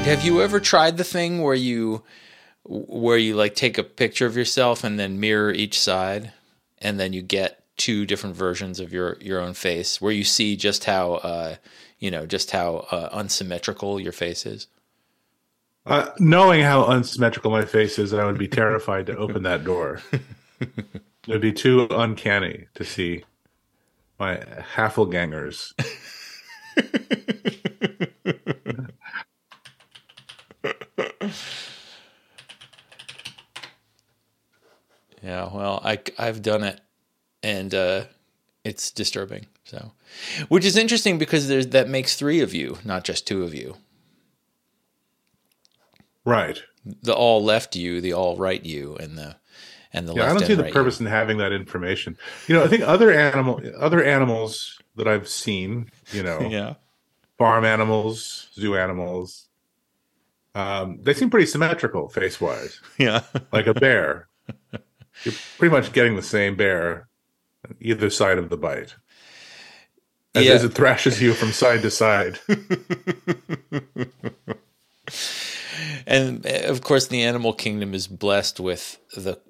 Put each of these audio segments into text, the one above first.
have you ever tried the thing where you like take a picture of yourself and then mirror each side, and then you get two different versions of your own face, where you see just how unsymmetrical your face is? Knowing how unsymmetrical my face is, I would be terrified to open that door. It would be too uncanny to see my Haffelgangers. Yeah, well, I've done it, and it's disturbing. So, which is interesting because that makes three of you, not just two of you. Right. The all left you, the all right you, and the left and right. I don't see the purpose in having that information. I think other animals that I've seen, yeah, farm animals, zoo animals, they seem pretty symmetrical face wise. Yeah, like a bear. You're pretty much getting the same bear on either side of the bite. As it thrashes you from side to side. And of course, the animal kingdom is blessed with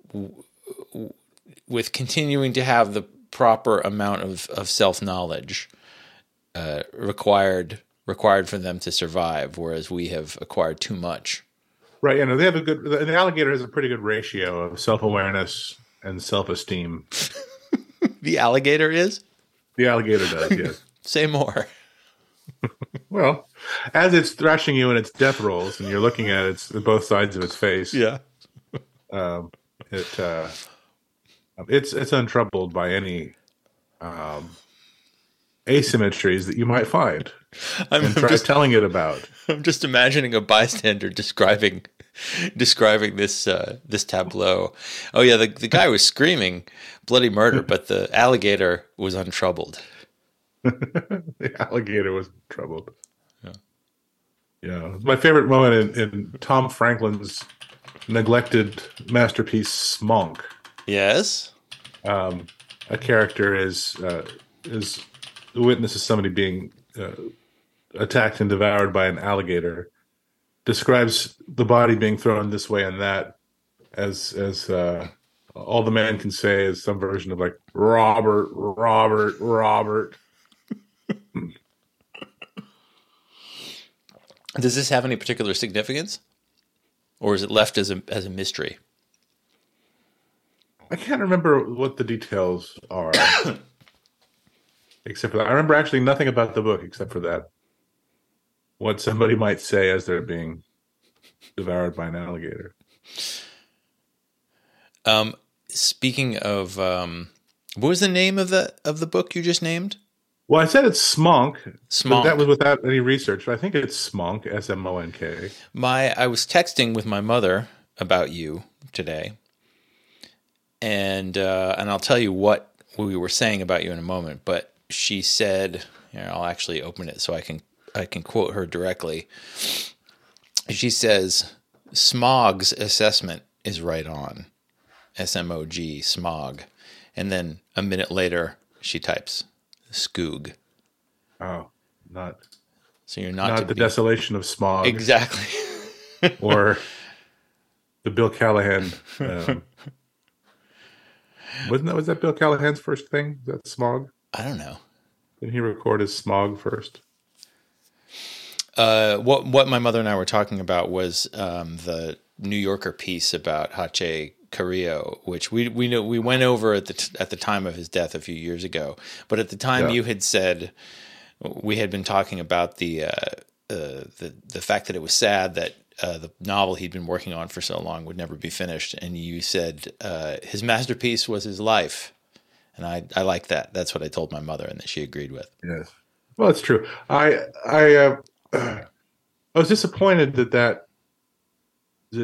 continuing to have the proper amount of self-knowledge required for them to survive, whereas we have acquired too much. Right, they have the alligator has a pretty good ratio of self-awareness and self-esteem. The alligator is? The alligator does, yes. Say more. Well, as it's thrashing you in its death rolls, and you're looking at both sides of its face, yeah, it's untroubled by any asymmetries that you might find. Try telling it about. I'm just imagining a bystander describing this tableau. Oh yeah, the guy was screaming bloody murder, but the alligator was untroubled. The alligator was troubled. Yeah. My favorite moment in Tom Franklin's neglected masterpiece, Smonk. Yes. A character is the witness of somebody being attacked and devoured by an alligator. Describes the body being thrown this way and that as all the man can say is some version of like Robert. Does this have any particular significance, or is it left as a mystery? I can't remember what the details are, except for that. I remember actually nothing about the book except for that. What somebody might say as they're being devoured by an alligator. Speaking of, what was the name of the book you just named? Well, I said it's Smonk. Smonk. That was without any research. I think it's Smonk, S-M-O-N-K. I was texting with my mother about you today, and I'll tell you what we were saying about you in a moment. But she said, I'll actually open it so I can quote her directly. She says, "Smog's assessment is right on." S-M-O-G, Smog. And then a minute later, she types Skoog. Oh, so you're not the desolation of smog. Exactly. Or the Bill Callahan. Was that Bill Callahan's first thing? That Smog? I don't know. Didn't he record his Smog first? What my mother and I were talking about was the New Yorker piece about Hache Carrillo, which we went over at the time of his death a few years ago. But at the time, you had said we had been talking about the fact that it was sad that the novel he'd been working on for so long would never be finished, and you said his masterpiece was his life, and I like that. That's what I told my mother, and that she agreed with. Yes, well, it's true. I was disappointed that the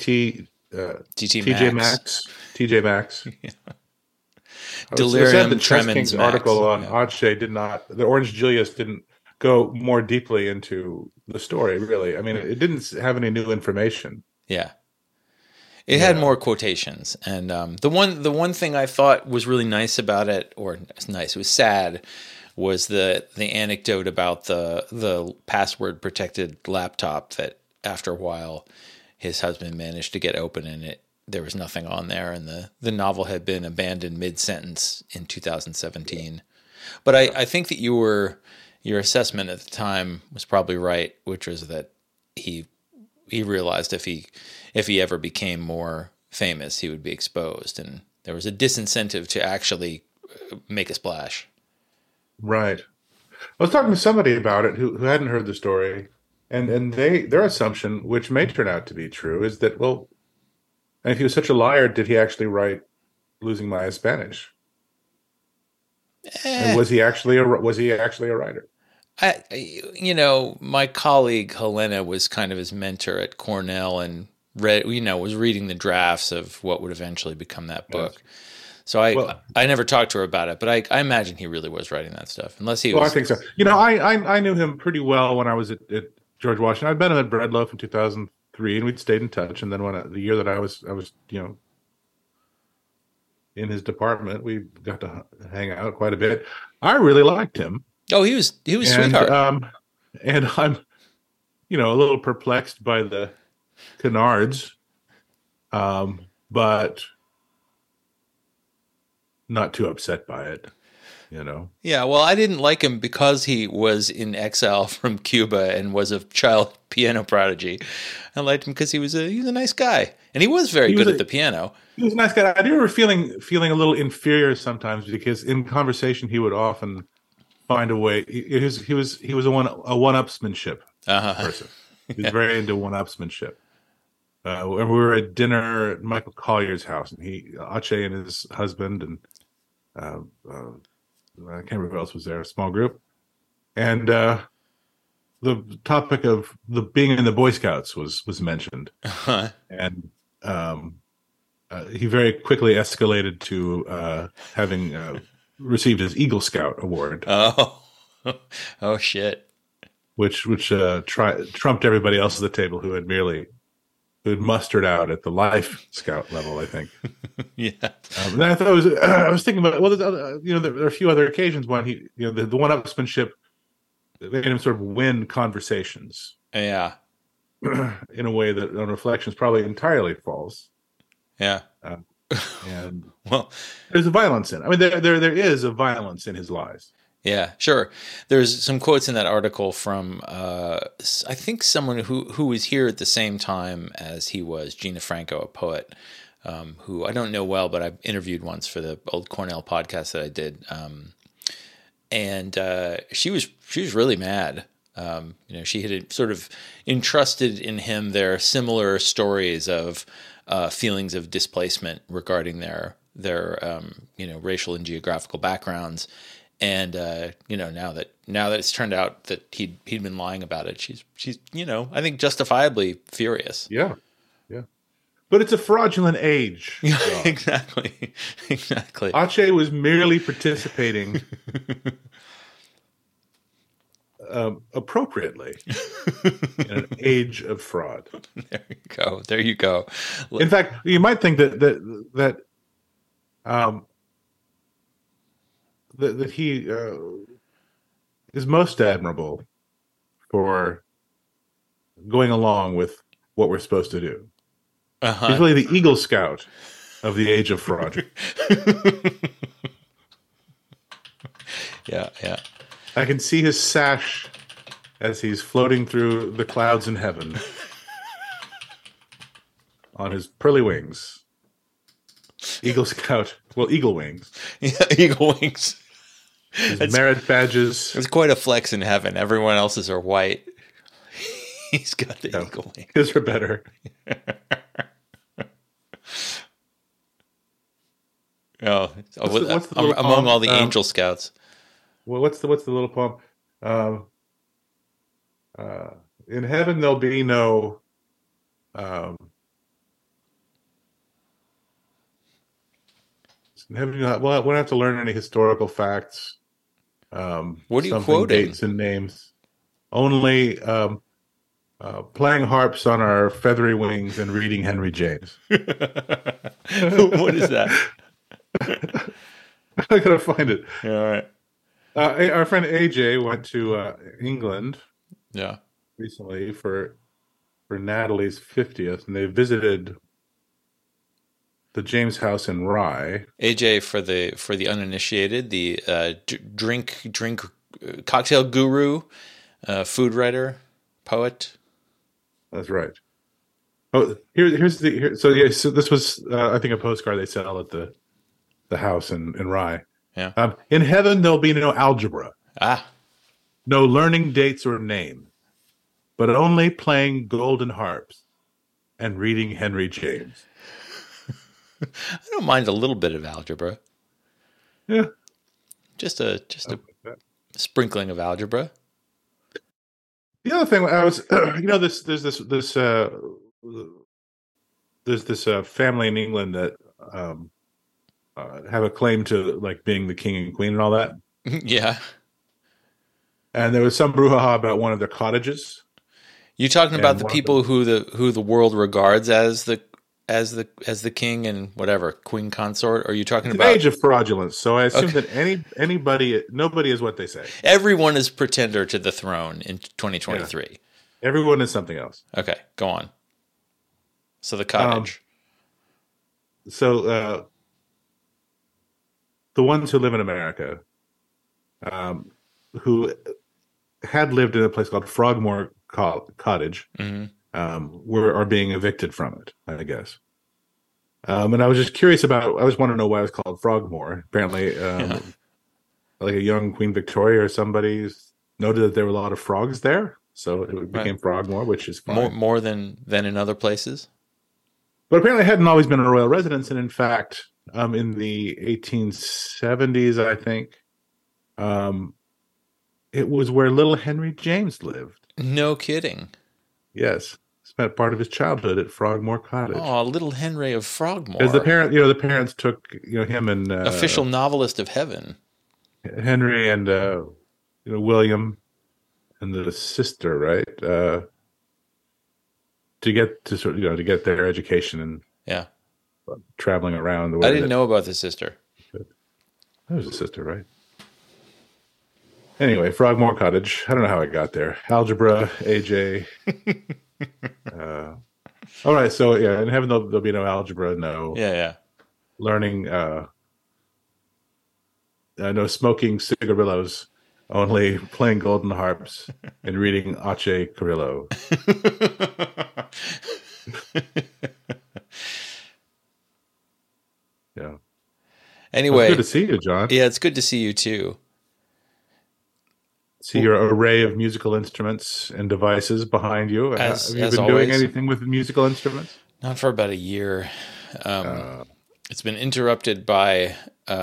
TJ Maxx. Yeah. Delirium Tremens Max. Article on Hache the Orange Julius didn't go more deeply into the story, really. I mean, it didn't have any new information. Yeah. It had more quotations. And the one thing I thought was really nice about it, or nice, it was sad, was the anecdote about the password protected laptop that after a while, his husband managed to get open and there was nothing on there, and the novel had been abandoned mid-sentence in 2017. But I think that your assessment at the time was probably right, which was that he realized if he ever became more famous, he would be exposed, and there was a disincentive to actually make a splash. Right. I was talking to somebody about it who hadn't heard the story, and their assumption, which may turn out to be true, is that, well, and if he was such a liar, did he actually write Losing My Spanish? And was he actually a writer? My colleague Helena was kind of his mentor at Cornell and was reading the drafts of what would eventually become that book. Yes. So I never talked to her about it, but I imagine he really was writing that stuff, unless he was. Well, I think so. I knew him pretty well when I was at George Washington. I'd met him at Breadloaf in 2003, and we'd stayed in touch. And then the year that I was in his department, we got to hang out quite a bit. I really liked him. Oh, he was sweetheart. And I'm, a little perplexed by the canards, but not too upset by it, Yeah, well, I didn't like him because he was in exile from Cuba and was a child piano prodigy. I liked him because he was a nice guy, and he was very good at the piano. He was a nice guy. I do remember feeling a little inferior sometimes because in conversation he would often find a way. He was a one-upsmanship person. He was very into one-upsmanship. And we were at dinner at Michael Collier's house, and Ache and his husband, and I can't remember who else was there, a small group. And the topic of being in the Boy Scouts was mentioned. Uh-huh. And he very quickly escalated to having received his Eagle Scout award. Oh, shit! Which trumped everybody else at the table who had mustered out at the Life Scout level, I think. Yeah. And I thought I was thinking about there are a few other occasions when he the one-upsmanship made him sort of win conversations. Yeah. In a way that on reflection is probably entirely false. Yeah. And well, there's a violence in it. I mean, there is a violence in his lies. Yeah, sure. There's some quotes in that article from I think someone who was here at the same time as he was, Gina Franco, a poet, who I don't know well, but I've interviewed once for the old Cornell podcast that I did, and she was really mad. She had sort of entrusted in him their similar stories of feelings of displacement regarding their racial and geographical backgrounds. And now that it's turned out that he'd been lying about it, she's I think justifiably furious. Yeah. But it's a fraudulent age. Exactly. Ache was merely participating appropriately in an age of fraud. There you go. In fact, you might think that he is most admirable for going along with what we're supposed to do. Uh-huh. He's really the Eagle Scout of the age of fraud. Yeah. I can see his sash as he's floating through the clouds in heaven on his pearly wings. Eagle Scout. Well, eagle wings. Yeah, eagle wings. His merit badges. It's quite a flex in heaven. Everyone else's are white. He's got the eagle wings. His are better. Among all the Angel Scouts. Well, what's the little poem? In heaven there'll be no in heaven we won't have to learn any historical facts. What are you quoting? Dates and names. Only playing harps on our feathery wings and reading Henry James. What is that? I gotta find it. Yeah, all right. Our friend AJ went to England. Yeah. Recently for for Natalie's 50th, and they visited the James House in Rye. AJ, for the uninitiated, the drink cocktail guru, food writer, poet. That's right. Oh, so this was I think a postcard they sell at the house in Rye. Yeah. In heaven there'll be no algebra, Ah, no learning dates or name, but only playing golden harps and reading Henry James. I don't mind a little bit of algebra. Yeah. Just a sprinkling of algebra. The other thing I was, there's this family in England that have a claim to like being the king and queen and all that. Yeah. And there was some brouhaha about one of their cottages. You talking about the people who the world regards as the king and whatever queen consort? Or are you talking about the age of fraudulence? So I assume that nobody is what they say. Everyone is pretender to the throne in 2023. Yeah. Everyone is something else. Okay, go on. So the cottage. The ones who live in America, who had lived in a place called Frogmore Cottage, are being evicted from it, I guess. And I was just curious I just want to know why it was called Frogmore. Apparently, like a young Queen Victoria or somebody noted that there were a lot of frogs there, so it became Frogmore, which is fine. More than in other places. But apparently it hadn't always been a royal residence, and in fact, in the 1870s, I think, it was where little Henry James lived. No kidding. Yes. Spent part of his childhood at Frogmore Cottage. Oh, little Henry of Frogmore. Because the parents took him and official novelist of heaven, Henry and William and the sister, right? To get their education and traveling around. I didn't know about the sister. There's a sister, right? Anyway, Frogmore Cottage. I don't know how I got there. Algebra, AJ. All right, so in heaven there'll be no algebra, no learning, no smoking cigarillos, only playing golden harps and reading Ache Carrillo. Yeah. Anyway, it's good to see you, John. Yeah, it's good to see you too. See your array of musical instruments and devices behind you. Have you been doing anything with musical instruments? Not for about a year. It's been interrupted by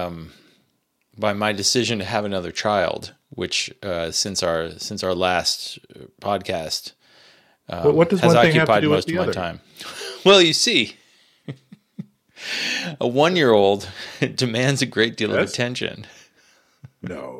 my decision to have another child, which since our last podcast what does has one thing occupied have to do most with of the my other? time. Well, you see, a 1-year-old demands a great deal of attention. No.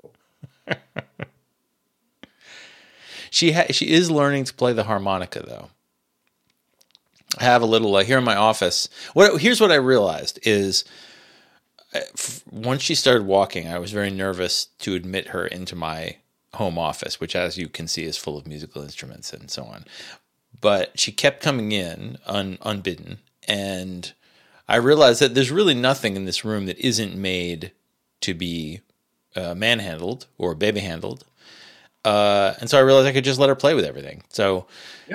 She is learning to play the harmonica, though. I have a little here in my office. Here's what I realized is once she started walking, I was very nervous to admit her into my home office, which, as you can see, is full of musical instruments and so on. But she kept coming in unbidden, and I realized that there's really nothing in this room that isn't made to be manhandled or baby handled. And so I realized I could just let her play with everything. So,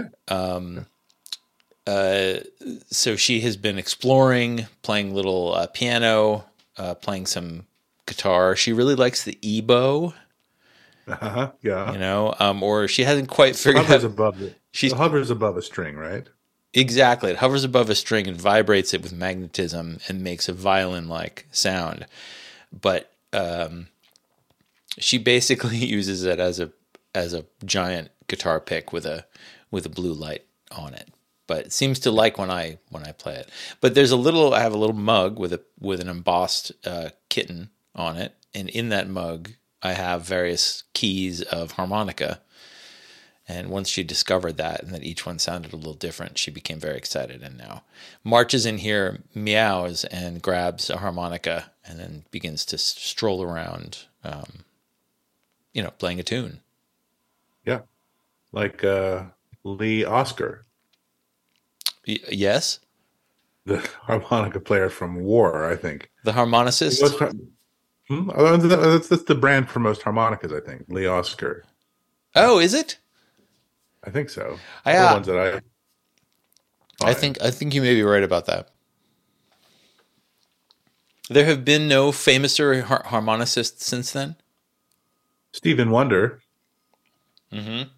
so she has been exploring, playing little piano, playing some guitar. She really likes the ebow. Yeah. Or she hasn't quite figured out. It hovers above a string, right? Exactly. It hovers above a string and vibrates it with magnetism and makes a violin-like sound. But she basically uses it as a giant guitar pick with a blue light on it. But it seems to like when I play it. But I have a little mug with an embossed kitten on it, and in that mug I have various keys of harmonica. And once she discovered that and that each one sounded a little different, she became very excited and now marches in here, meows, and grabs a harmonica and then begins to stroll around, playing a tune. Yeah. Like Lee Oscar. Yes, The harmonica player from War, I think. the harmonicist. That's the brand for most harmonicas, I think. Lee Oscar. Oh, is it? I think so. I All the ones that I think you may be right about that. There have been no famouser harmonicists since then. Stephen Wonder. Mm-hmm.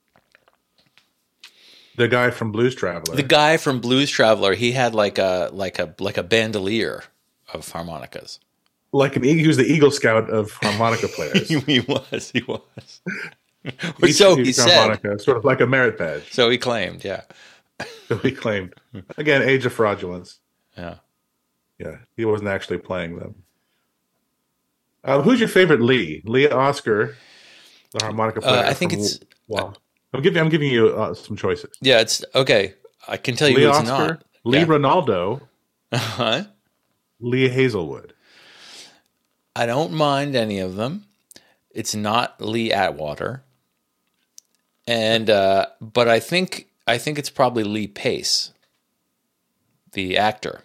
The guy from Blues Traveler. The guy from Blues Traveler, he had like a bandolier of harmonicas. He was the Eagle Scout of harmonica players. He was. Each So he said. Harmonica, sort of like a merit badge. So he claimed, yeah. So he claimed. Again, age of fraudulence. Yeah. Yeah, he wasn't actually playing them. Who's your favorite Lee? Lee Oscar, the harmonica player. I think it's. Well, I'm giving you some choices. Yeah, it's okay. I can tell you Lee it's Oscar, not. Lee Yeah. Ronaldo, Uh-huh. Lee Hazelwood. I don't mind any of them. It's not Lee Atwater. And but I think it's probably Lee Pace, the actor.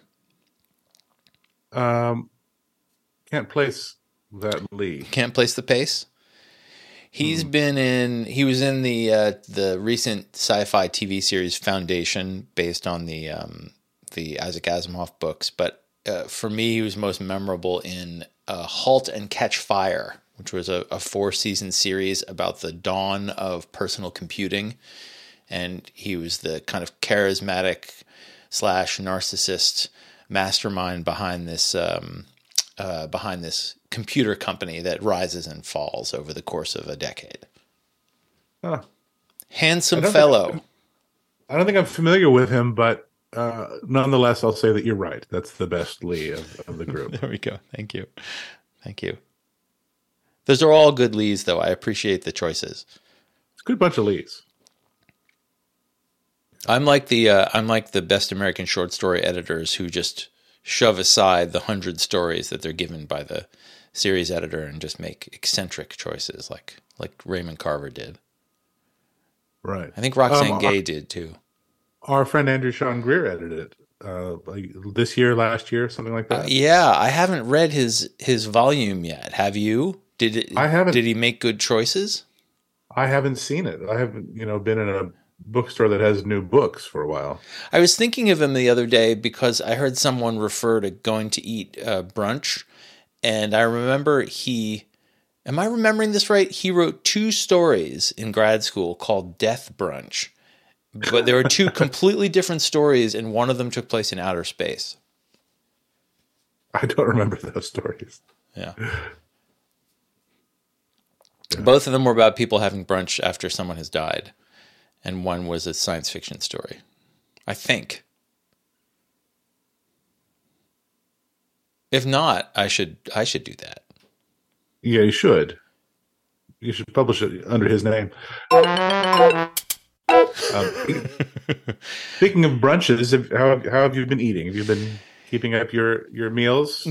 Can't place that Lee. Can't place the pace. He was in the recent sci-fi TV series Foundation, based on the Isaac Asimov books. But for me, he was most memorable in *Halt and Catch Fire*, which was a 4-season series about the dawn of personal computing, and he was the kind of charismatic / narcissist mastermind behind this computer company that rises and falls over the course of a decade. Huh. Handsome fellow. I don't think I'm familiar with him, but nonetheless, I'll say that you're right. That's the best Lee of the group. There we go. Thank you. Those are all good Lees, though. I appreciate the choices. It's a good bunch of Lees. I'm like the best American short story editors who just shove aside the 100 stories that they're given by the series editor and just make eccentric choices, like Raymond Carver did. Right. I think Roxane Gay did too. Our friend Andrew Sean Greer edited it like this year, last year, something like that. Yeah, I haven't read his volume yet. Have you? I haven't. Did he make good choices? I haven't seen it. I haven't, been in a bookstore that has new books for a while. I was thinking of him the other day because I heard someone refer to going to eat brunch, and I remember am I remembering this right? He wrote 2 stories in grad school called Death Brunch, but there were 2 completely different stories, and one of them took place in outer space. I don't remember those stories. Yeah. Both of them were about people having brunch after someone has died, and one was a science fiction story, I think. If not, I should do that. Yeah, you should. You should publish it under his name. Speaking of brunches, how have you been eating? Have you been keeping up your meals?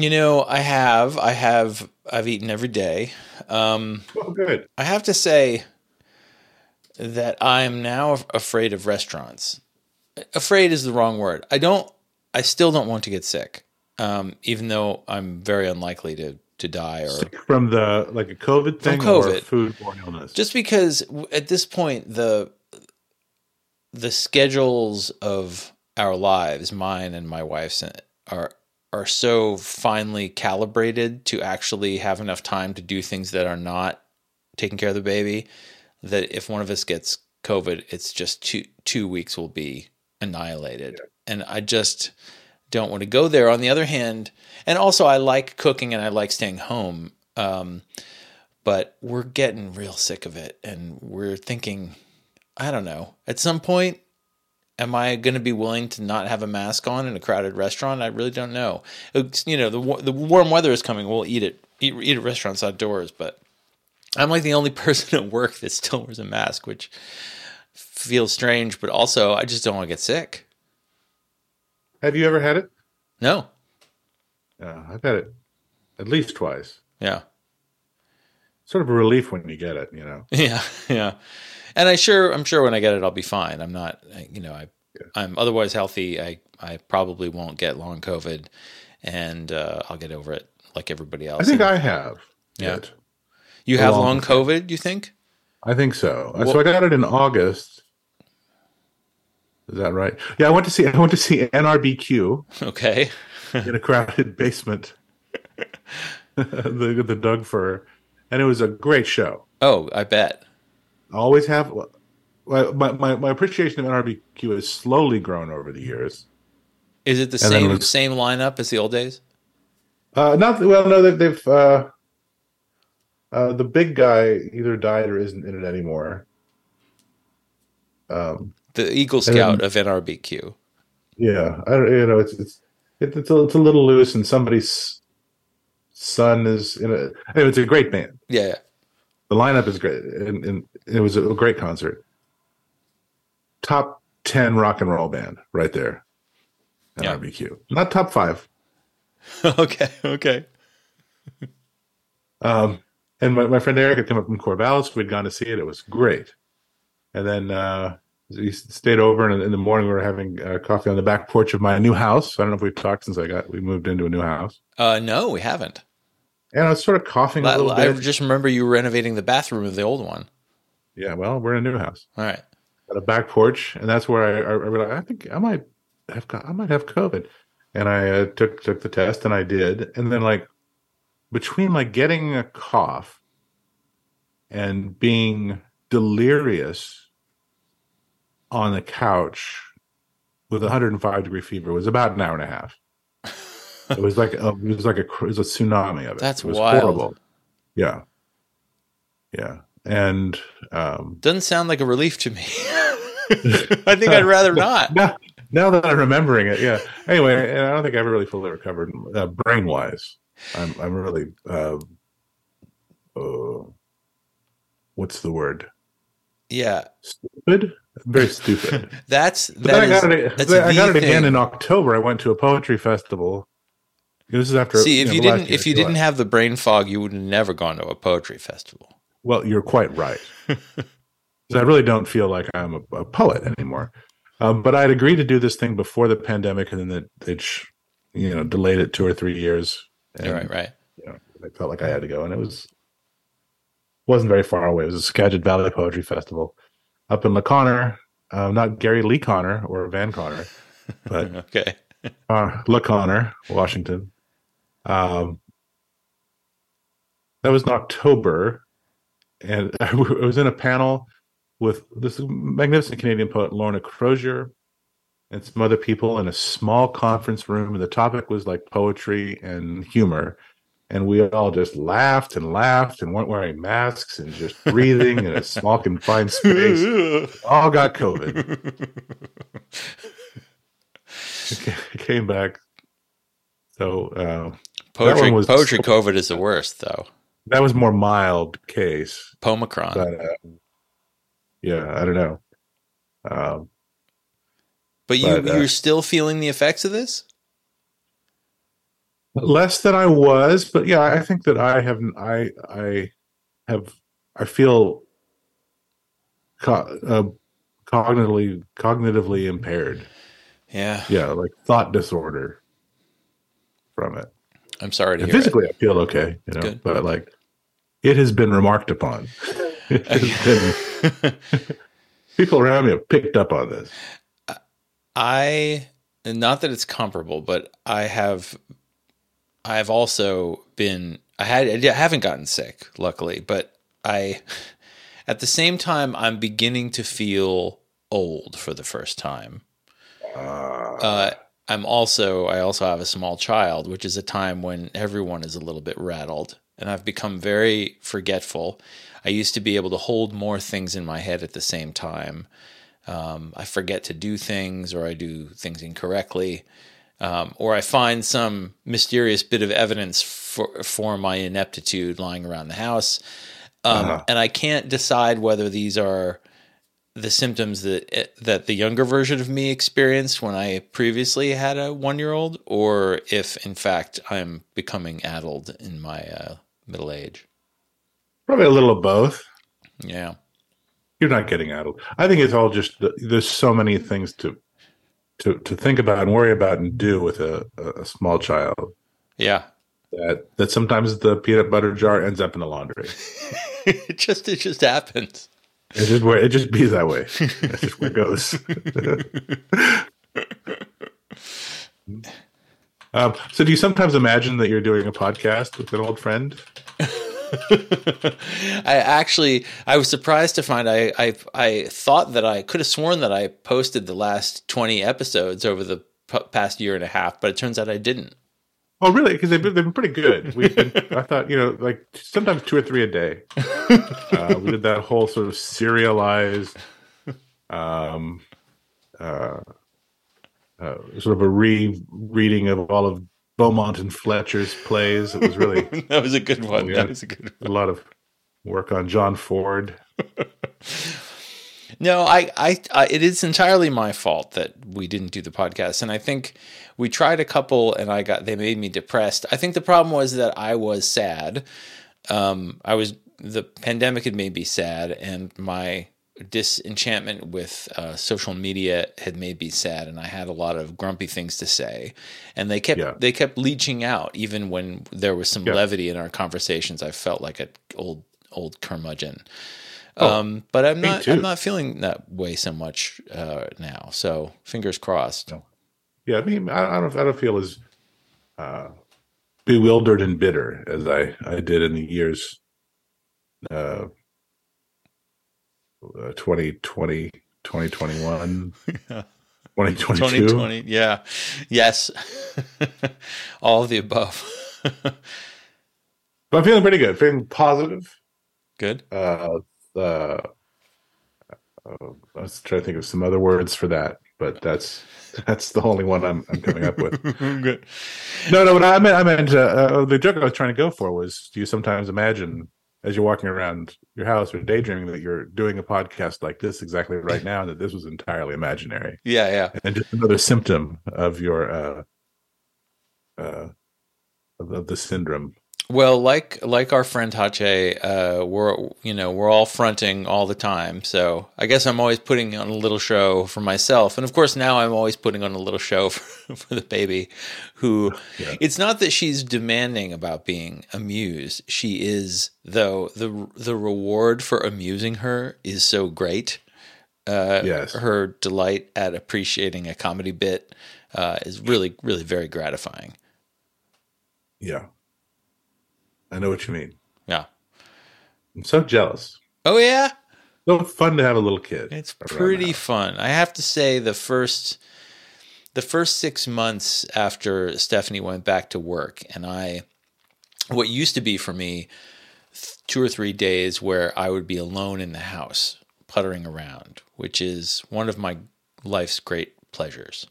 I've eaten every day. Oh, good. I have to say that I am now afraid of restaurants. Afraid is the wrong word. I still don't want to get sick, even though I'm very unlikely to die. Or sick from a COVID thing, or foodborne illness? Just because at this point the schedules of our lives, mine and my wife's, are so finely calibrated to actually have enough time to do things that are not taking care of the baby, that if one of us gets COVID, it's just 2 weeks will be annihilated. Yeah. And I just don't want to go there. On the other hand, and also I like cooking and I like staying home, but we're getting real sick of it. And we're thinking, I don't know, at some point, am I going to be willing to not have a mask on in a crowded restaurant? I really don't know. The warm weather is coming. We'll eat at restaurants outdoors, but I'm like the only person at work that still wears a mask, which feels strange, but also I just don't want to get sick. Have you ever had it? No. I've had it at least twice. Yeah. Sort of a relief when you get it, Yeah, yeah. And I'm sure when I get it, I'll be fine. I'm not, I'm otherwise healthy. I probably won't get long COVID, and I'll get over it like everybody else. I think I have. Yeah. It. You have long COVID, you think? I think so. So I got it in August. Is that right? Yeah, I went to see NRBQ. Okay. In a crowded basement. the Doug Fir, and it was a great show. Oh, I bet. I always have. My appreciation of NRBQ has slowly grown over the years. Is it the same lineup as the old days? No, they've the big guy either died or isn't in it anymore. The Eagle Scout of NRBQ. Yeah, it's a little loose, and somebody's son is in it. Anyway, it's a great band. Yeah. The lineup is great, and it was a great concert. Top 10 rock and roll band right there. NRBQ. Not top 5. Okay. And my friend Eric had come up from Corvallis. We'd gone to see it. It was great. And then we stayed over, and in the morning we were having coffee on the back porch of my new house. I don't know if we've talked since we moved into a new house. No, we haven't. And I was sort of coughing a little bit. I just remember you renovating the bathroom of the old one. Yeah, well, we're in a new house. All right. Got a back porch, and that's where I realized, I think I might have COVID. And I took the test, and I did. And then, like, between like getting a cough and being delirious on the couch with 105-degree fever was about an hour and a half. It was like a tsunami of it. That's it was wild. Horrible. Yeah. And doesn't sound like a relief to me. I think I'd rather not. Now that I'm remembering it, yeah. Anyway, and I don't think I ever really fully recovered brain wise. I'm really what's the word? Yeah, stupid. Very stupid. I got it again in October. I went to a poetry festival. This is after. See, if you didn't have the brain fog, you would have never gone to a poetry festival. Well, you're quite right. I really don't feel like I'm a poet anymore. But I'd agreed to do this thing before the pandemic, and then they delayed it 2 or 3 years. And, right. I felt like I had to go, and wasn't very far away. It was a Skagit Valley Poetry Festival up in LaConner, not Gary Lee Conner or Van Conner, but okay. LaConner, Washington. That was in October, and I was in a panel with this magnificent Canadian poet, Lorna Crozier, and some other people in a small conference room. And the topic was like poetry and humor. And we all just laughed and weren't wearing masks and just breathing in a small confined space. All got COVID. Came back. So poetry COVID is the worst, though. That was more mild case. Pomicron. But, yeah, I don't know. But you're still feeling the effects of this? Less than I was, but yeah, I think that I feel cognitively impaired. Yeah. Yeah, like thought disorder from it. I'm sorry to hear physically, I feel okay, Good. But like it has been remarked upon. It has been, people around me have picked up on this. Not that it's comparable, but I've also been, I haven't gotten sick, luckily, but at the same time, I'm beginning to feel old for the first time. I also have a small child, which is a time when everyone is a little bit rattled, and I've become very forgetful. I used to be able to hold more things in my head at the same time. I forget to do things, or I do things incorrectly. Or I find some mysterious bit of evidence for my ineptitude lying around the house. And I can't decide whether these are the symptoms that the younger version of me experienced when I previously had a 1-year-old, or if, in fact, I'm becoming addled in my middle age. Probably a little of both. Yeah. You're not getting addled. I think it's all just there's so many things to to think about and worry about and do with a small child. Yeah. That sometimes the peanut butter jar ends up in the laundry. It just happens. It just be that way. That's just where it goes. So do you sometimes imagine that you're doing a podcast with an old friend? I was surprised to find I thought that I could have sworn that I posted the last 20 episodes over the past year and a half, but it turns out I didn't. Oh, really? Because they've been pretty good. I thought, like sometimes 2 or 3 a day. We did that whole sort of serialized, sort of a rereading of all of Beaumont and Fletcher's plays. It was really that was a good one. That was a good one. A lot of work on John Ford. No, it is entirely my fault that we didn't do the podcast, and I think we tried a couple, and they made me depressed. I think the problem was that I was sad. The pandemic had made me sad, and my disenchantment with social media had made me sad, and I had a lot of grumpy things to say, and they kept leaching out. Even when there was some levity in our conversations, I felt like an old curmudgeon. But I'm not feeling that way so much now. So fingers crossed. No. Yeah, I mean, I don't feel as bewildered and bitter as I did in the years 2020, 2021, 2022. 2020, yeah. Yes. All of the above. But I'm feeling pretty good, feeling positive. Good. I was trying to think of some other words for that, but that's the only one I'm coming up with. Good. No. What I meant the joke I was trying to go for was: do you sometimes imagine, as you're walking around your house or daydreaming, that you're doing a podcast like this exactly right now, and that this was entirely imaginary? Yeah. And just another symptom of your of the syndrome. Well, like our friend Hache, we're all fronting all the time. So I guess I'm always putting on a little show for myself, and of course now I'm always putting on a little show for the baby. Who, It's not that she's demanding about being amused. She is, though. The reward for amusing her is so great. Yes, her delight at appreciating a comedy bit is really, really very gratifying. Yeah. I know what you mean. Yeah. I'm so jealous. Oh, yeah? So fun to have a little kid. It's pretty fun. I have to say the first 6 months after Stephanie went back to work, and what used to be for me 2 or 3 days where I would be alone in the house puttering around, which is one of my life's great pleasures.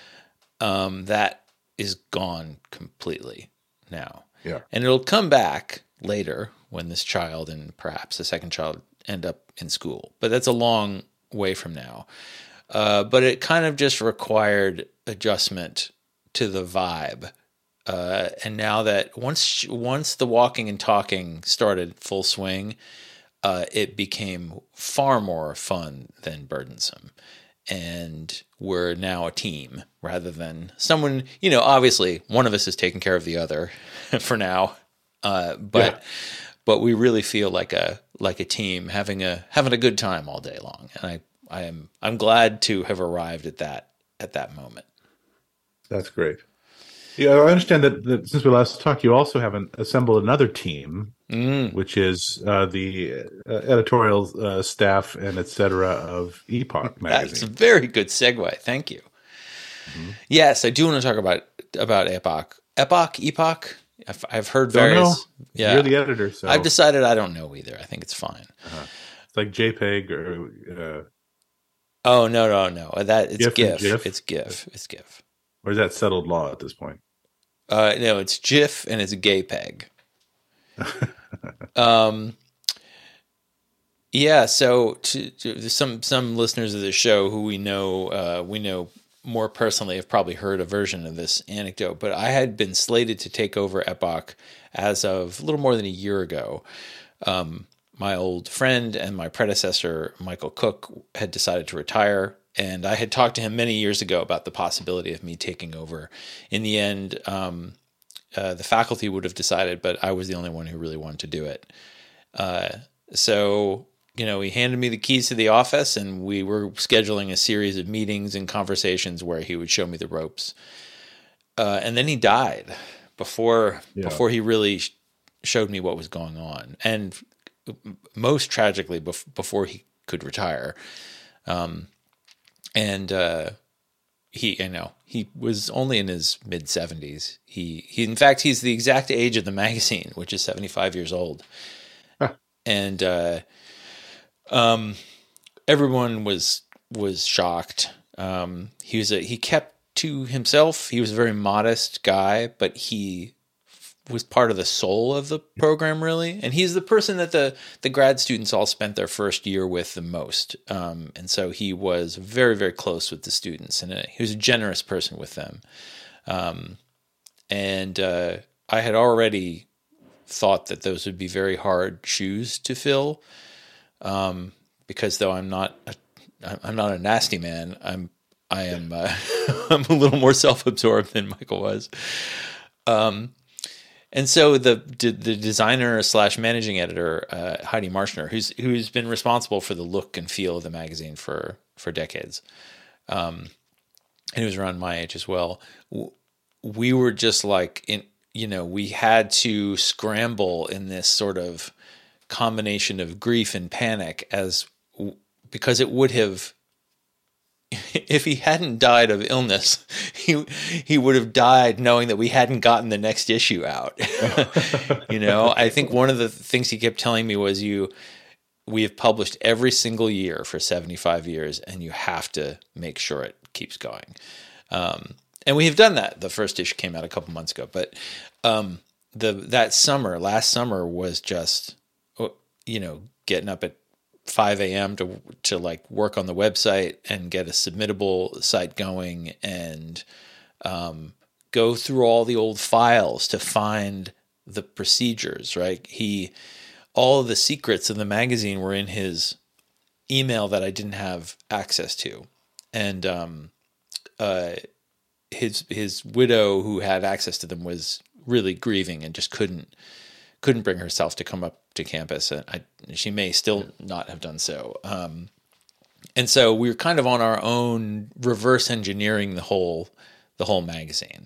That is gone completely now. Yeah. And it'll come back later when this child and perhaps the second child end up in school. But that's a long way from now. But it kind of just required adjustment to the vibe. And now that once the walking and talking started full swing, it became far more fun than burdensome. And we're now a team rather than someone, obviously one of us is taking care of the other for now. But we really feel like a team having a good time all day long. And I'm glad to have arrived at that moment. That's great. Yeah, I understand that since we last talked, you also have assembled another team, which is the editorial staff and et cetera of Epoch magazine. That's a very good segue. Thank you. Mm-hmm. Yes, I do want to talk about Epoch. Epoch. I've heard various. Yeah, you're the editor. So I've decided I don't know either. I think it's fine. It's like JPEG or. Oh no! It's GIF. It's GIF. Or is that settled law at this point? No, it's GIF and it's a gay peg. Yeah. So to some listeners of the show who we know more personally have probably heard a version of this anecdote, but I had been slated to take over Epoch as of a little more than a year ago. My old friend and my predecessor, Michael Cook, had decided to retire And I had talked to him many years ago about the possibility of me taking over. In the end, the faculty would have decided, but I was the only one who really wanted to do it. So, he handed me the keys to the office, and we were scheduling a series of meetings and conversations where he would show me the ropes. And then he died before he really showed me what was going on. And most tragically, before he could retire. He was only in his mid 70s. He in fact, he's the exact age of the magazine, which is 75 years old. Huh. And everyone was shocked. He kept to himself. He was a very modest guy, but he was part of the soul of the program, really. And he's the person that the grad students all spent their first year with the most. And so he was very, very close with the students, and he was a generous person with them. And I had already thought that those would be very hard shoes to fill. Because though I'm not a nasty man, I am I'm a little more self-absorbed than Michael was. And so the designer / managing editor, Heidi Marshner, who's been responsible for the look and feel of the magazine for decades, and he was around my age as well. We were just like we had to scramble in this sort of combination of grief and panic, because it would have. If he hadn't died of illness, he would have died knowing that we hadn't gotten the next issue out. I think one of the things he kept telling me was, we have published every single year for 75 years, and you have to make sure it keeps going. And we have done that. The first issue came out a couple months ago, but last summer was just, getting up at 5 a.m. to like work on the website and get a submittable site going, and go through all the old files to find the procedures, right? All of the secrets of the magazine were in his email that I didn't have access to. And his widow, who had access to them, was really grieving and just couldn't bring herself to come up to campus, and she may still not have done so. And so we were kind of on our own, reverse engineering the whole magazine.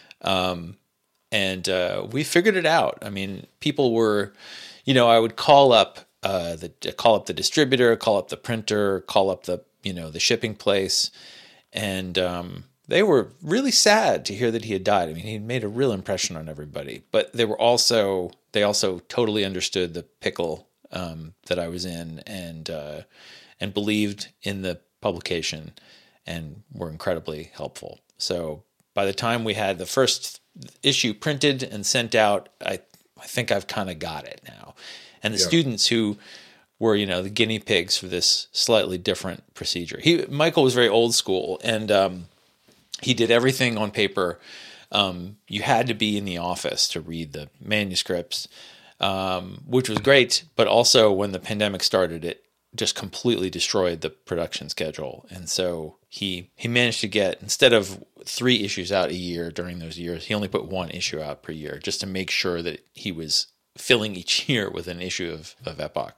And we figured it out. I mean, people were, I would call up the distributor, call up the printer, call up the shipping place, and they were really sad to hear that he had died. I mean, he made a real impression on everybody, but they also totally understood the pickle that I was in, and believed in the publication, and were incredibly helpful. So by the time we had the first issue printed and sent out, I think I've kind of got it now. And the students who were, the guinea pigs for this slightly different procedure. Michael was very old school, and he did everything on paper. You had to be in the office to read the manuscripts, which was great. But also, when the pandemic started, it just completely destroyed the production schedule. And so he managed to get, instead of 3 issues out a year during those years, he only put 1 issue out per year, just to make sure that he was filling each year with an issue of Epoch.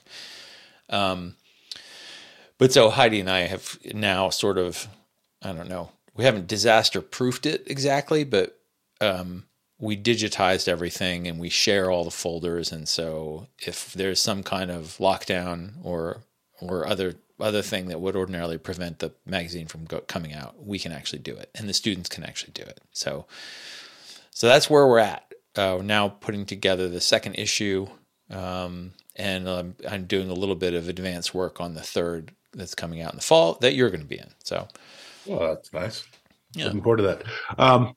But so Heidi and I have now sort of, I don't know, we haven't disaster-proofed it exactly, but we digitized everything, and we share all the folders. And so if there's some kind of lockdown or other thing that would ordinarily prevent the magazine from coming out, we can actually do it, and the students can actually do it. So that's where we're at. Now putting together the second issue, and I'm doing a little bit of advanced work on the third that's coming out in the fall that you're going to be in. So, well, that's nice. Yeah. Looking forward to that.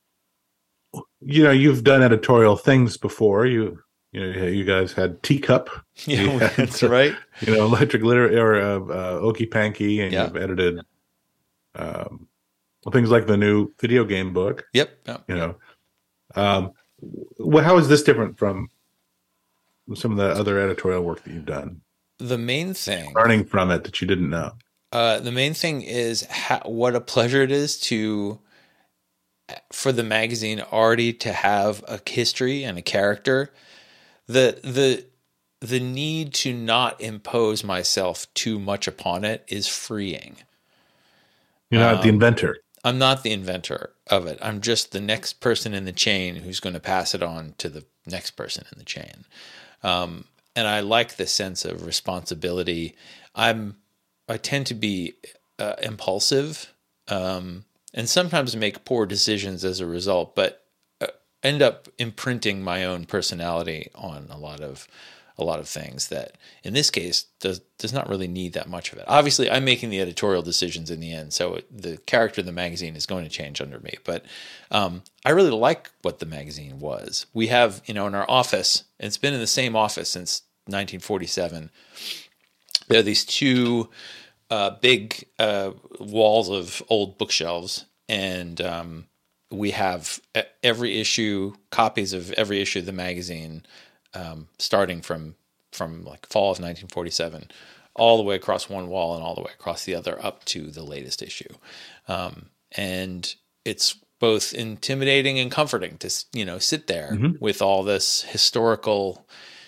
You've done editorial things before. You guys had Teacup. Yeah, that's right. Electric Litter or Okey Panky, and you've edited things like the new video game book. Yep. How is this different from some of the other editorial work that you've done? The main thing, learning from it that you didn't know. The main thing is what a pleasure it is for the magazine already to have a history and a character. The need to not impose myself too much upon it is freeing. You're not the inventor. I'm not the inventor of it. I'm just the next person in the chain who's going to pass it on to the next person in the chain. And I like the sense of responsibility. I tend to be impulsive, and sometimes make poor decisions as a result, but end up imprinting my own personality on a lot of things that, in this case, does not really need that much of it. Obviously, I'm making the editorial decisions in the end, so the character of the magazine is going to change under me. But I really like what the magazine was. We have, in our office, and it's been in the same office since 1947. There are these two big walls of old bookshelves, and we have every issue, copies of every issue of the magazine, starting from like fall of 1947, all the way across one wall and all the way across the other up to the latest issue. And it's both intimidating and comforting to, sit there with all this historical,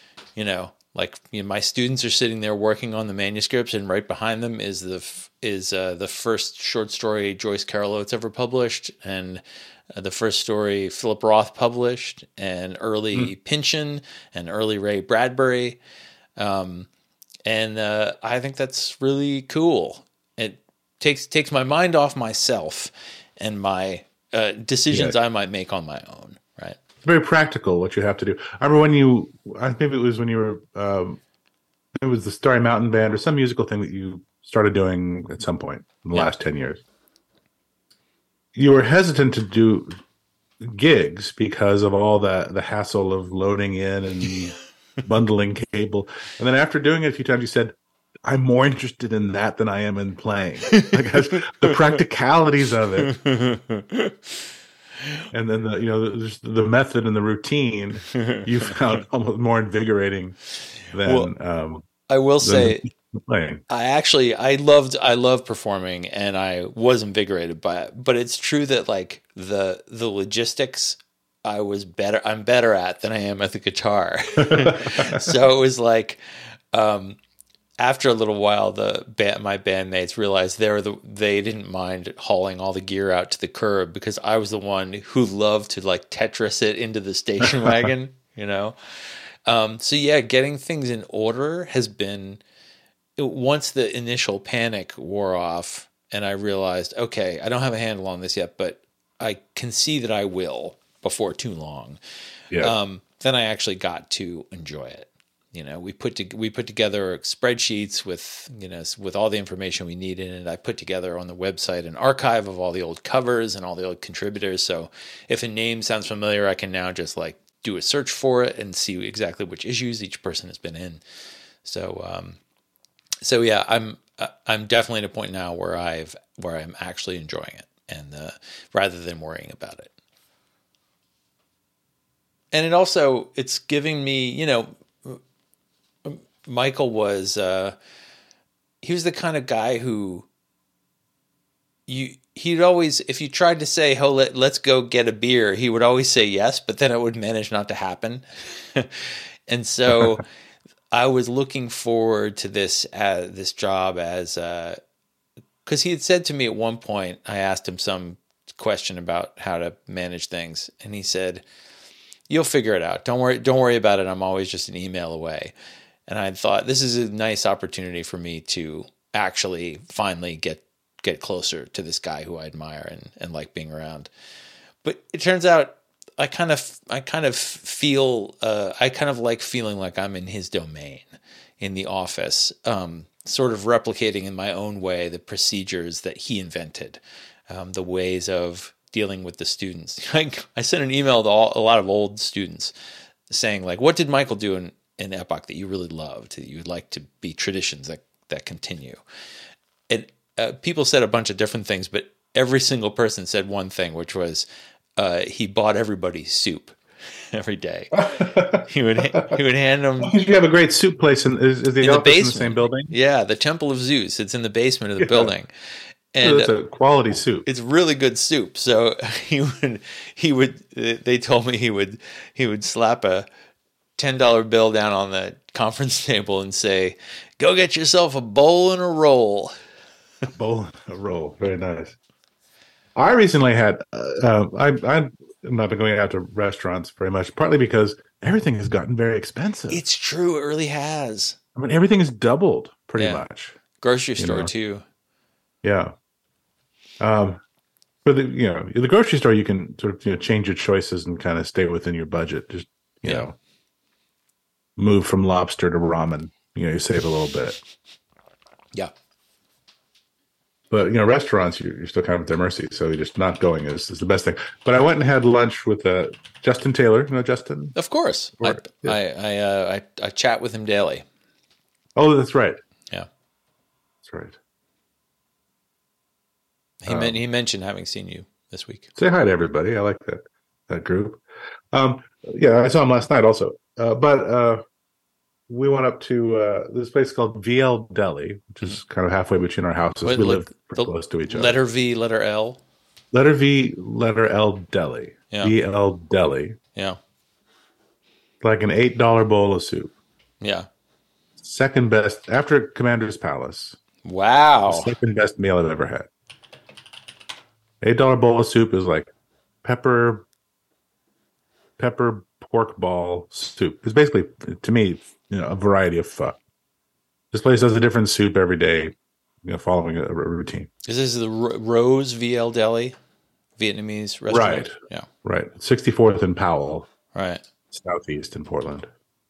my students are sitting there working on the manuscripts, and right behind them is the first short story Joyce Carol Oates ever published, and the first story Philip Roth published, and early Pynchon and early Ray Bradbury. And I think that's really cool. It takes my mind off myself and my decisions I might make on my own, right? It's very practical what you have to do. I remember I think it was when you were, it was the Starry Mountain Band or some musical thing that you started doing at some point in the last 10 years. You were hesitant to do gigs because of all the hassle of loading in and bundling cable. And then after doing it a few times, you said, I'm more interested in that than I am in playing. The practicalities of it. And then the method and the routine you found almost more invigorating than I will say playing. I love performing, and I was invigorated by it. But it's true that the logistics I'm better at than I am at the guitar. So it was after a little while, my bandmates realized they didn't mind hauling all the gear out to the curb, because I was the one who loved to Tetris it into the station wagon, So yeah, getting things in order has been, once the initial panic wore off and I realized, okay, I don't have a handle on this yet, but I can see that I will before too long. Yeah. Then I actually got to enjoy it. We put together spreadsheets with all the information we needed, and I put together on the website an archive of all the old covers and all the old contributors. So if a name sounds familiar, I can now just do a search for it and see exactly which issues each person has been in. So yeah, I'm definitely at a point now where I'm actually enjoying it, and rather than worrying about it. And it's giving me, Michael was he was the kind of guy who he'd always, if you tried to say, "Oh, let's go get a beer," he would always say yes, but then it would manage not to happen. And so I was looking forward to this job as because he had said to me at one point, I asked him some question about how to manage things, and he said, "You'll figure it out. Don't worry about it. I'm always just an email away." And I thought, this is a nice opportunity for me to actually finally get closer to this guy who I admire and like being around. But it turns out I kind of feel I kind of like feeling like I'm in his domain in the office, sort of replicating in my own way the procedures that he invented, the ways of dealing with the students. I sent an email to a lot of old students saying, what did Michael do in Epoch that you really loved, that you would like to be traditions that continue? And people said a bunch of different things, but every single person said one thing, which was he bought everybody soup. every day. He would hand them. You have a great soup place, is the in the office basement. in the same building? Yeah, the Temple of Zeus. It's in the basement of the building, and it's a quality soup. It's really good soup. So he would. They told me he would slap a $10 bill down on the conference table and say, "Go get yourself a bowl and a roll." A bowl and a roll, very nice. I recently had. I've not been going out to restaurants very much, partly because everything has gotten very expensive. It's true, it really has. I mean, everything has doubled pretty much. Grocery store too. Yeah. But the grocery store, you can sort of change your choices and kind of stay within your budget. Just you know, move from lobster to ramen. You save a little bit. Yeah. But restaurants, you're still kind of at their mercy. So just not going is the best thing. But I went and had lunch with Justin Taylor. You know Justin? Of course. I chat with him daily. Oh, that's right. Yeah, that's right. He mentioned having seen you this week. Say hi to everybody. I like that group. I saw him last night also. But we went up to this place called VL Deli, which is kind of halfway between our houses. We live pretty close to each other. Letter V, letter L. Letter V, letter L Deli. Yeah. VL Deli. Yeah. Like an $8 bowl of soup. Yeah. Second best after Commander's Palace. Wow. Second best meal I've ever had. $8 bowl of soup is like pepper pork ball soup. It's basically, to me, a variety of pho. This place does a different soup every day, following a routine. Is this the Rose VL Deli, Vietnamese restaurant? Right. Yeah. Right. 64th and Powell. Right. Southeast in Portland.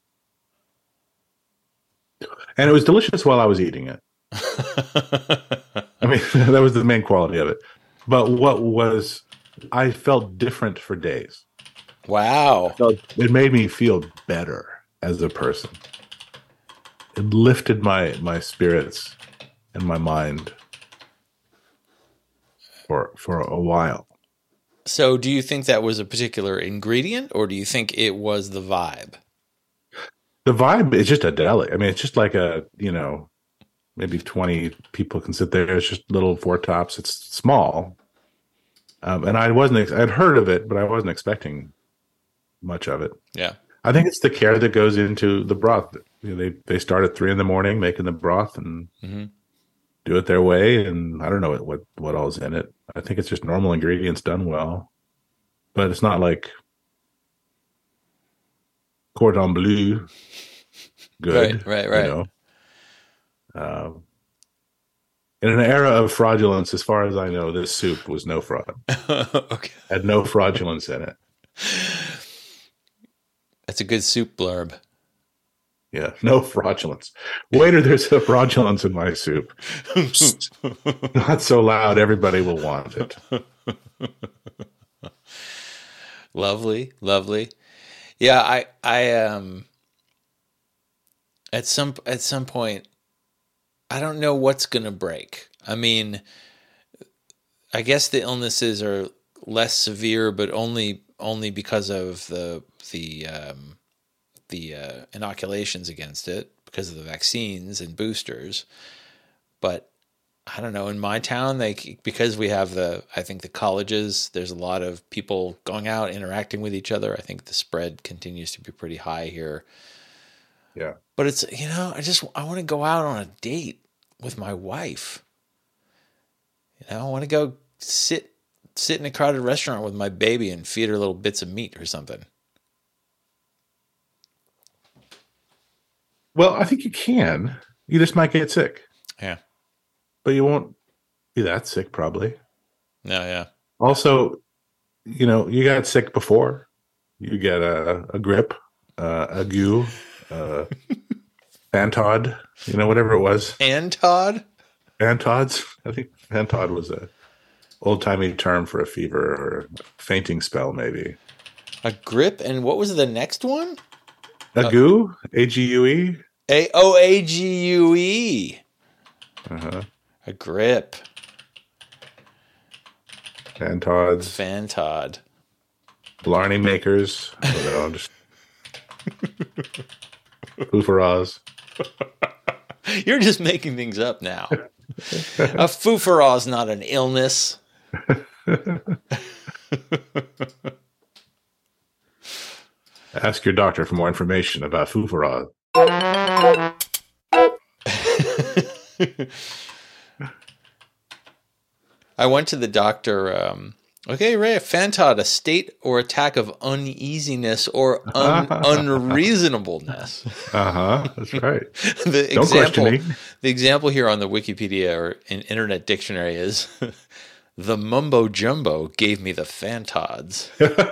And it was delicious while I was eating it. I mean, that was the main quality of it. But I felt different for days. Wow. It made me feel better as a person. It lifted my spirits and my mind for a while. So do you think that was a particular ingredient, or do you think it was the vibe? The vibe is just a deli. I mean, it's just like maybe 20 people can sit there. It's just little four tops. It's small. And I'd heard of it, but I wasn't expecting much of it. Yeah. I think it's the care that goes into the broth. They start at 3 a.m. making the broth and do it their way. And I don't know what all's in it. I think it's just normal ingredients done well, but it's not like cordon bleu. Good. Right. In an era of fraudulence, as far as I know, this soup was no fraud. Okay. Had no fraudulence in it. That's a good soup blurb. Yeah, no fraudulence. Waiter, there's a fraudulence in my soup. Not so loud, everybody will want it. Lovely. Yeah, I at some point, I don't know what's going to break. I mean, I guess the illnesses are less severe, but only because of the inoculations against it, because of the vaccines and boosters. But I don't know, in my town, because we have I think the colleges, there's a lot of people going out, interacting with each other. I think the spread continues to be pretty high here. Yeah. But it's, I want to go out on a date with my wife. I want to go sit in a crowded restaurant with my baby and feed her little bits of meat or something. Well, I think you can. You just might get sick. Yeah. But you won't be that sick, probably. No, yeah. Also, you got sick before. You get a grip, a goo, Fantod, whatever it was. Antod? Fantods? I think Fantod was a old-timey term for a fever or a fainting spell, maybe. A grip, and what was the next one? Ague? A-G-U-E? A-G-U-E. Uh-huh. A grip. Fantods. Fantod. Blarney makers. Just foo-for-ahs. You're just making things up now. A foo-for-ah is not an illness. Ask your doctor for more information about foo-for-ahs. I went to the doctor. Okay, Ray, Fantod, a state or attack of uneasiness or unreasonableness. That's right. Don't question me. The example here on the Wikipedia or in Internet Dictionary is the mumbo jumbo gave me the Fantods.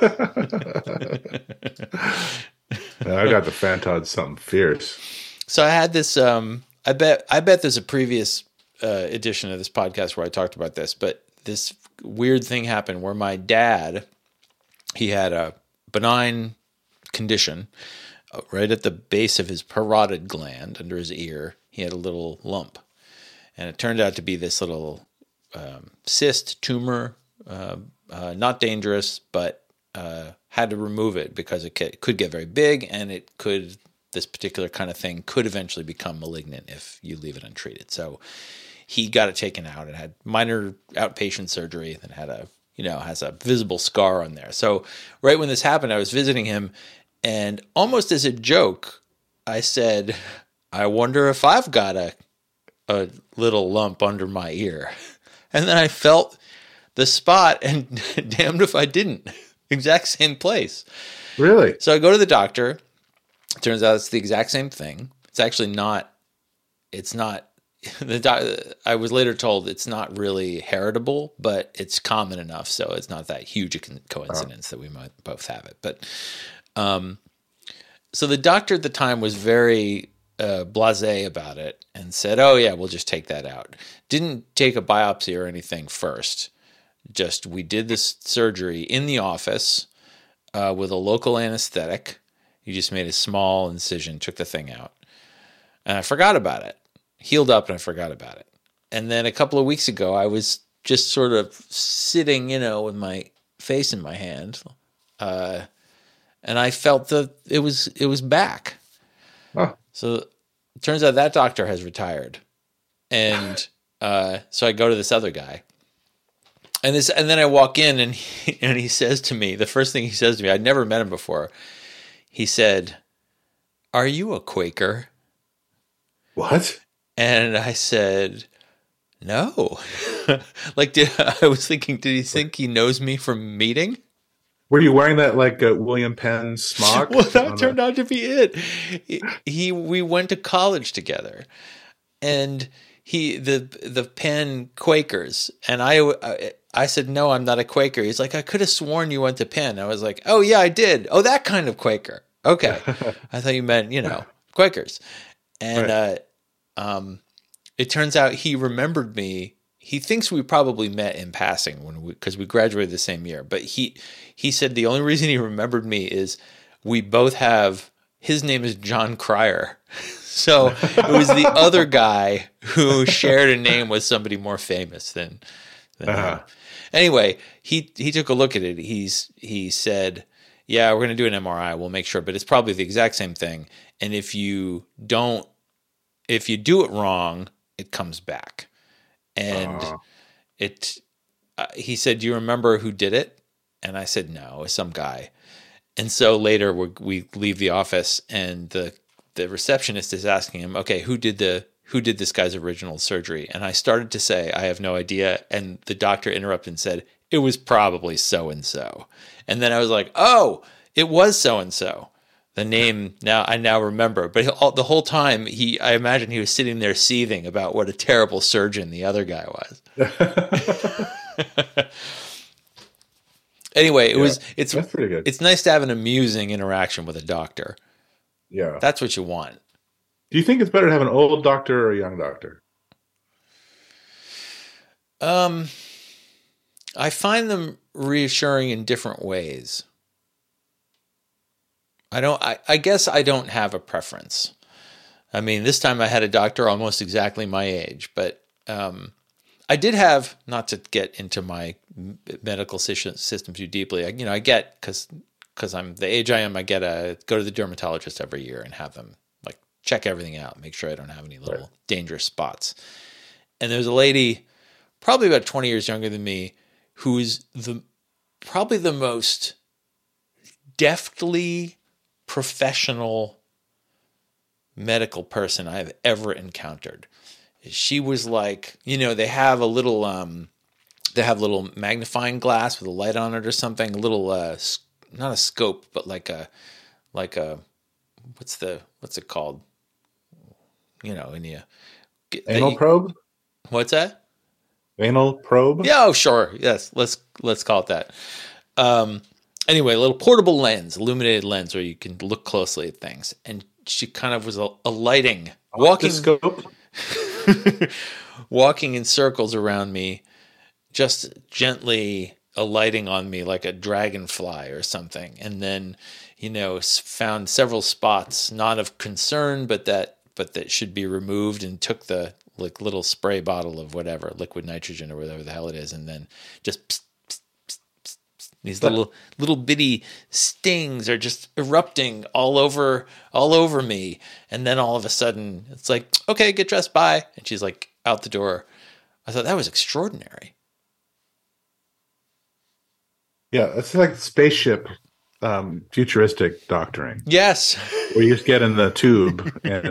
I got the Fantods something fierce. So I had this. I bet there's a previous edition of this podcast where I talked about this, but this weird thing happened where my dad, he had a benign condition right at the base of his parotid gland under his ear. He had a little lump, and it turned out to be this little cyst tumor, not dangerous, but had to remove it because it could get very big, and this particular kind of thing could eventually become malignant if you leave it untreated. So he got it taken out and had minor outpatient surgery and has a visible scar on there. So right when this happened, I was visiting him, and almost as a joke, I said, I wonder if I've got a little lump under my ear. And then I felt the spot, and damned if I didn't. Exact same place. Really? So I go to the doctor. It turns out it's the exact same thing. It's actually not. It's not. I was later told it's not really heritable, but it's common enough, so it's not that huge a coincidence that we might both have it. But so the doctor at the time was very blasé about it and said, "Oh yeah, we'll just take that out." Didn't take a biopsy or anything first. Just we did this surgery in the office with a local anesthetic. He just made a small incision, took the thing out, and I forgot about it. Healed up, and I forgot about it. And then a couple of weeks ago, I was just sort of sitting, with my face in my hand, and I felt that it was back. Huh. So it turns out that doctor has retired, and so I go to this other guy, and then I walk in, and he says to me, the first thing he says to me, I'd never met him before. He said, "Are you a Quaker?" What? And I said, "No." I was thinking, did he think he knows me from meeting? Were you wearing that like William Penn smock? Well, that turned out to be it. We went to college together, and the Penn Quakers, and I said, "No, I'm not a Quaker." He's like, "I could have sworn you went to Penn." I was like, "Oh yeah, I did. Oh, that kind of Quaker. Okay." I thought you meant Quakers, and right. It turns out he remembered me. He thinks we probably met in passing because we graduated the same year. But he said the only reason he remembered me is we both have. His name is John Cryer, so it was the other guy who shared a name with somebody more famous than him. Anyway, he took a look at it. He said, "Yeah, we're going to do an MRI. We'll make sure, but it's probably the exact same thing. And if you do it wrong, it comes back." And he said, "Do you remember who did it?" And I said, "No, it's some guy." And so later we leave the office, and the receptionist is asking him, "Okay, who did this guy's original surgery?" And I started to say, "I have no idea." And the doctor interrupted and said, "It was probably so-and-so." And then I was like, "Oh, it was so-and-so." The name I now remember, but the whole time I imagine he was sitting there seething about what a terrible surgeon the other guy was. Anyway, it's pretty good. It's nice to have an amusing interaction with a doctor. Yeah, that's what you want. Do you think it's better to have an old doctor or a young doctor? I find them reassuring in different ways. I guess I don't have a preference. I mean, this time I had a doctor almost exactly my age, but I did have, not to get into my medical system too deeply. I get, because I'm the age I am, I go to the dermatologist every year and have them like check everything out, make sure I don't have any little dangerous spots. And there's a lady, probably about 20 years younger than me, who's probably the most deftly professional medical person I've ever encountered. She was like, they have a little, magnifying glass with a light on it or something, a little, not a scope, but like a, what's it called? Anal probe? What's that? Anal probe? Yeah, oh, sure. Yes. Let's call it that. Anyway, a little portable lens, illuminated lens where you can look closely at things. And she kind of was alighting, walking in circles around me, just gently alighting on me like a dragonfly or something. And then, found several spots, not of concern, but that should be removed, and took the little spray bottle of whatever, liquid nitrogen or whatever the hell it is. And then just psst, psst, psst, psst, psst. These little bitty stings are just erupting all over me. And then all of a sudden it's like, okay, get dressed, bye. And she's like out the door. I thought that was extraordinary. Yeah, it's like spaceship, futuristic doctoring. Yes, where you just get in the tube and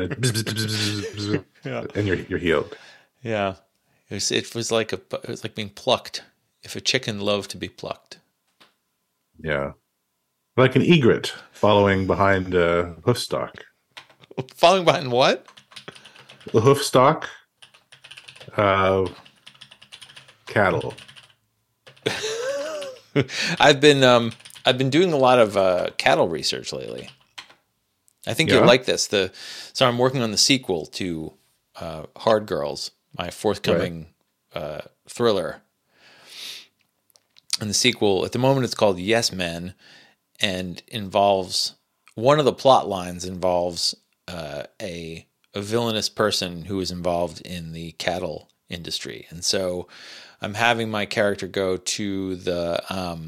and you're healed. Yeah, it was like being plucked. If a chicken loved to be plucked. Yeah, like an egret following behind a hoofstock. Following behind what? The hoofstock. Cattle. I've been doing a lot of cattle research lately. I think you'll like this. So I'm working on the sequel to Hard Girls, my forthcoming thriller. And the sequel, at the moment, it's called Yes Men, and involves, one of the plot lines involves a villainous person who is involved in the cattle industry. And so I'm having my character go to the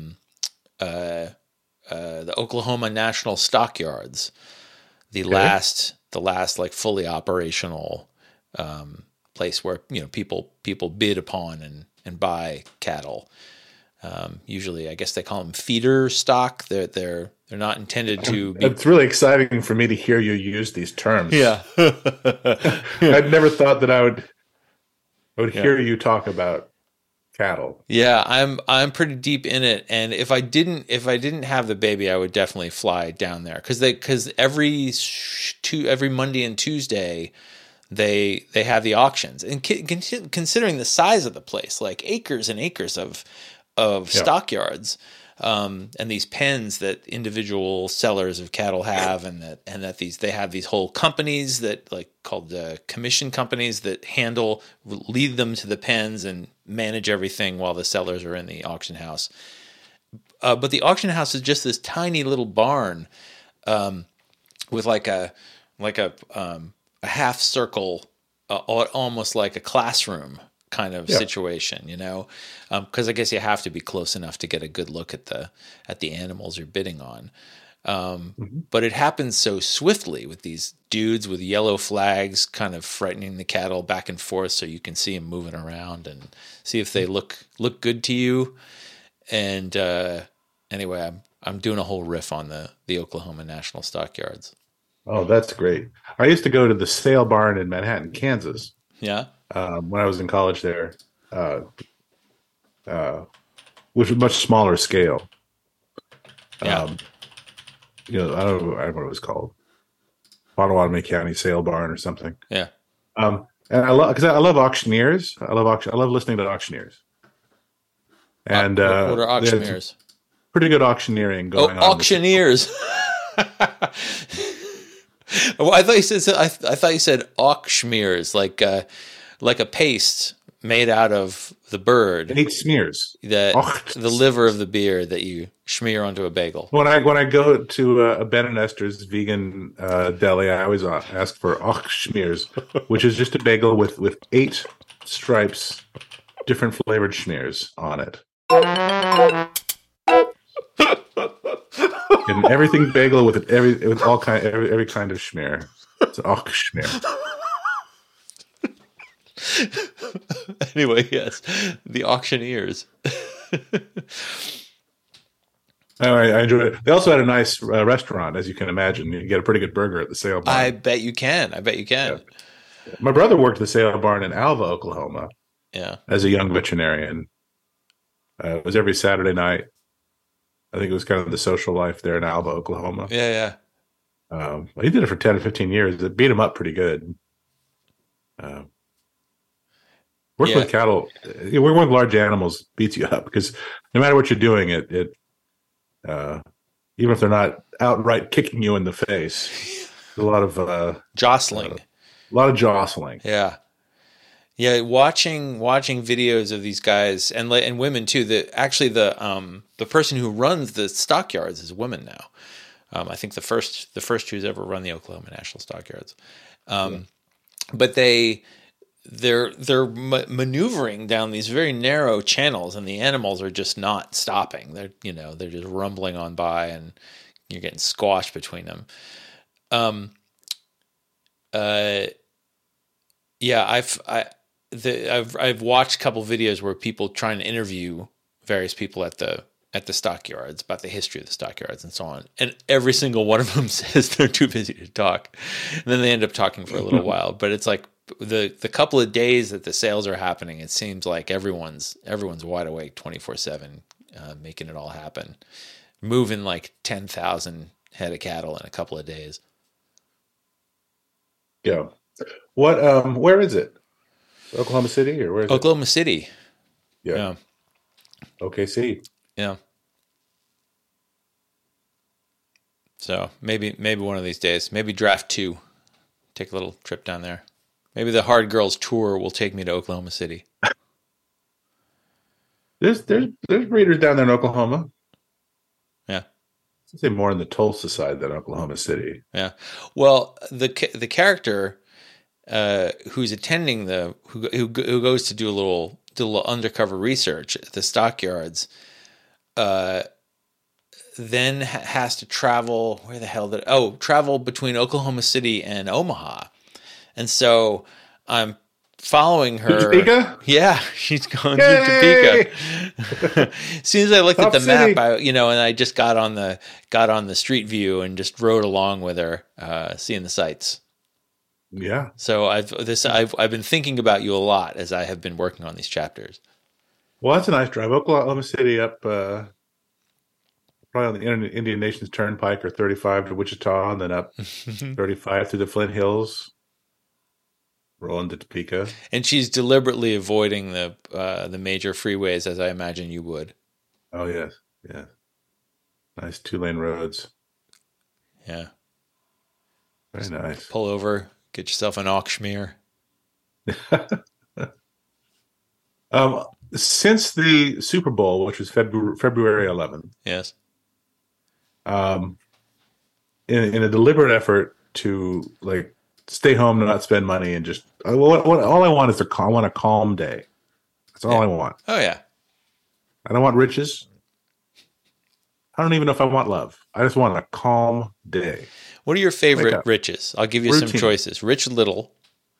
Oklahoma National Stockyards, the last like fully operational place where people bid upon and buy cattle. Usually, I guess they call them feeder stock. They're not intended to be. It's really exciting for me to hear you use these terms. Yeah, I'd never thought that I would hear you talk about cattle. Yeah, I'm pretty deep in it, and if I didn't have the baby, I would definitely fly down there because every Monday and Tuesday they have the auctions, and considering the size of the place, like acres and acres of stockyards, and these pens that individual sellers of cattle have, and that they have these whole companies that called commission companies that lead them to the pens and manage everything while the sellers are in the auction house. But the auction house is just this tiny little barn, with like a half circle, almost like a classroom kind of situation, because I guess you have to be close enough to get a good look at the animals you're bidding on. But it happens so swiftly with these dudes with yellow flags kind of frightening the cattle back and forth so you can see them moving around and see if they look good to you. And anyway, I'm doing a whole riff on the Oklahoma National Stockyards. Oh, that's great. I used to go to the sale barn in Manhattan, Kansas. Yeah. When I was in college there, which was a much smaller scale. Yeah. I don't know what it was called. Potawatomi County Sale Barn or something. Yeah. And I love auctioneers. I love listening to auctioneers. And what are auctioneers? Pretty good auctioneering going on. Auctioneers. Well, I thought you said auctioneers, like a paste made out of the bird. 8 smears. The liver of the beer that you smear onto a bagel. When I go to a Ben and Esther's vegan deli, I always ask for auctioneers, which is just a bagel with 8 stripes different flavored schmears on it. And everything bagel with every kind of schmear. It's an och schmear. Anyway, yes, the auctioneers. I enjoyed it. They also had a nice restaurant, as you can imagine. You can get a pretty good burger at the Sale Barn. I bet you can. Yeah. My brother worked at the Sale Barn in Alva, Oklahoma. Yeah. As a young veterinarian. It was every Saturday night. I think it was kind of the social life there in Alva, Oklahoma. Yeah. He did it for 10 or 15 years. It beat him up pretty good. Working with cattle, working with large animals beats you up because no matter what you're doing, it even if they're not outright kicking you in the face, there's a lot of jostling. A lot of jostling. Yeah. Yeah, watching videos of these guys and women too. The person who runs the stockyards is a woman now. I think the first who's ever run the Oklahoma National Stockyards. But they're maneuvering down these very narrow channels, and the animals are just not stopping. They're just rumbling on by, and you're getting squashed between them. I've watched a couple videos where people trying to interview various people at the stockyards about the history of the stockyards and so on, and every single one of them says they're too busy to talk, and then they end up talking for a little while. But it's like the couple of days that the sales are happening, it seems like everyone's wide awake 24/7, making it all happen, moving like 10,000 head of cattle in a couple of days. Yeah. What? Where is it? Oklahoma City, or where is Oklahoma City. Yeah. OKC. Yeah. So maybe one of these days, maybe draft 2, take a little trip down there. Maybe the Hard Girls tour will take me to Oklahoma City. There's breeders down there in Oklahoma. Yeah. I'd say more on the Tulsa side than Oklahoma City. Yeah. Well, the character who's attending who goes to do a little undercover research at the stockyards, then has to travel. Where the hell travel between Oklahoma City and Omaha, and so I'm following her. Topeka? Yeah, she's going to Topeka. As soon as I looked at the map, and I just got on the street view and just rode along with her, seeing the sights. Yeah. So I've been thinking about you a lot as I have been working on these chapters. Well, that's a nice drive. Oklahoma City up probably on the Indian Nations Turnpike, or 35 to Wichita, and then up 35 through the Flint Hills, rolling to Topeka. And she's deliberately avoiding the major freeways, as I imagine you would. Oh yes, yeah. Nice 2-lane roads. Yeah. Very nice. Pull over. Get yourself an auctioneer. Since the Super Bowl, which was February 11th. Yes. In a deliberate effort to stay home, not spend money, and just all I want is I want a calm day. That's all I want. Oh yeah. I don't want riches. I don't even know if I want love. I just want a calm day. What are your favorite riches? I'll give you some choices. Rich Little.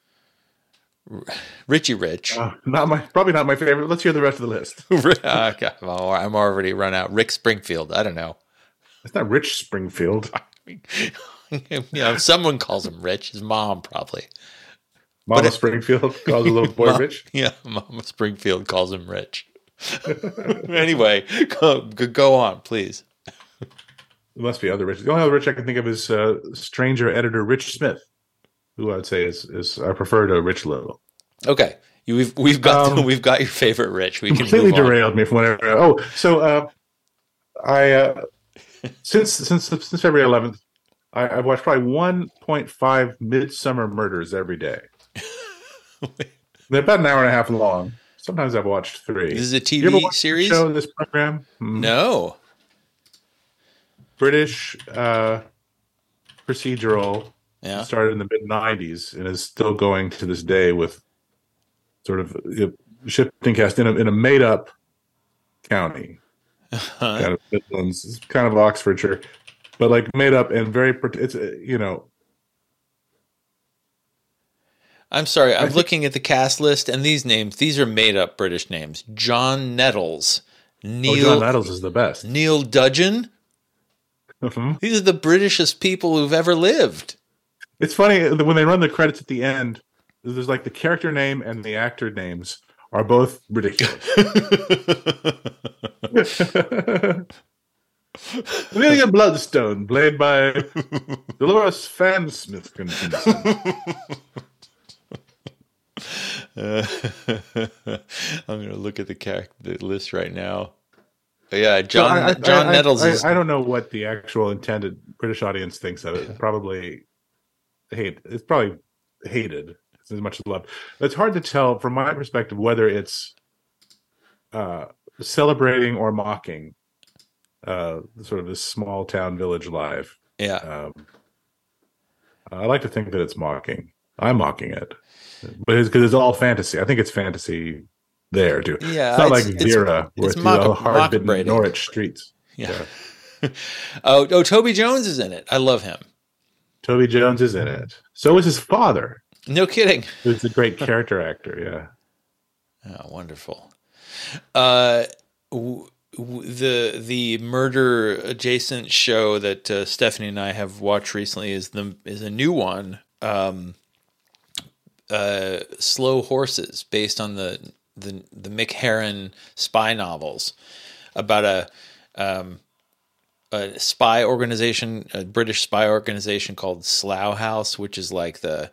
Richie Rich. Probably not my favorite. Let's hear the rest of the list. Okay. Well, I'm already run out. Rick Springfield. I don't know. It's not Rich Springfield. Someone calls him Rich. His mom probably. Mama Springfield calls a little boy Rich? Yeah, Mama Springfield calls him Rich. Anyway, go on, please. There must be other Rich. The only other Rich I can think of is stranger editor Rich Smith, who I would say is I prefer to Rich Little. Okay, we've got your favorite Rich. We completely derailed me from whatever. Oh, so I since February 11th, I've watched probably 1.5 Midsummer Murders every day. They're about an hour and a half long. Sometimes I've watched 3. This is a TV series? Show this program? No. British procedural. Yeah. Started in the mid-90s and is still going to this day with sort of shifting cast in a made up county, Huh? kind of Midlands, it's kind of Oxfordshire, but like made up and very. It's I'm sorry. I I'm think looking at the cast list, and these are made up British names. John Nettles, John Neil Nettles is the best. Neil Dudgeon. Mhm. These are the Britishest people who've ever lived. It's funny when they run the credits at the end. There's like the character name and the actor names are both ridiculous. William Bloodstone, played by Dolores Fansmith. I'm going to look at the list right now. But yeah, So John Nettles is. I don't know what the actual intended British audience thinks of it. Probably it's probably hated as much as loved. It's hard to tell from my perspective whether it's celebrating or mocking sort of this small town village life. Yeah. I like to think that it's mocking. I'm mocking it, but because it's all fantasy. I think it's fantasy there too. Yeah, it's not like Vera, where it's the hard-bitten Norwich streets. Yeah. Oh, Toby Jones is in it. I love him. Toby Jones is in it. So is his father. No kidding. Who's a great character actor. Yeah. Oh, wonderful. The murder adjacent show that Stephanie and I have watched recently is a new one. Slow Horses, based on the Mick Herron spy novels about a spy organization, a British spy organization called Slough House, which is like the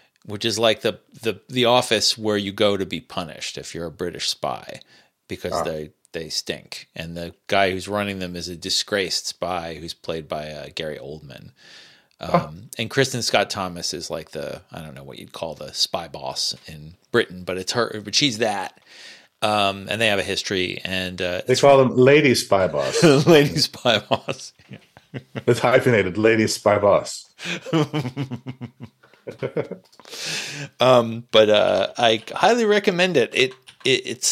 office where you go to be punished if you're a British spy, because they stink. And the guy who's running them is a disgraced spy who's played by Gary Oldman. And Kristen Scott Thomas is like I don't know what you'd call the spy boss in Britain, but it's her, but she's that. And they have a history, and they call them Lady Spy Boss. Lady Spy Boss. It's hyphenated, Lady Spy Boss. But I highly recommend it. It's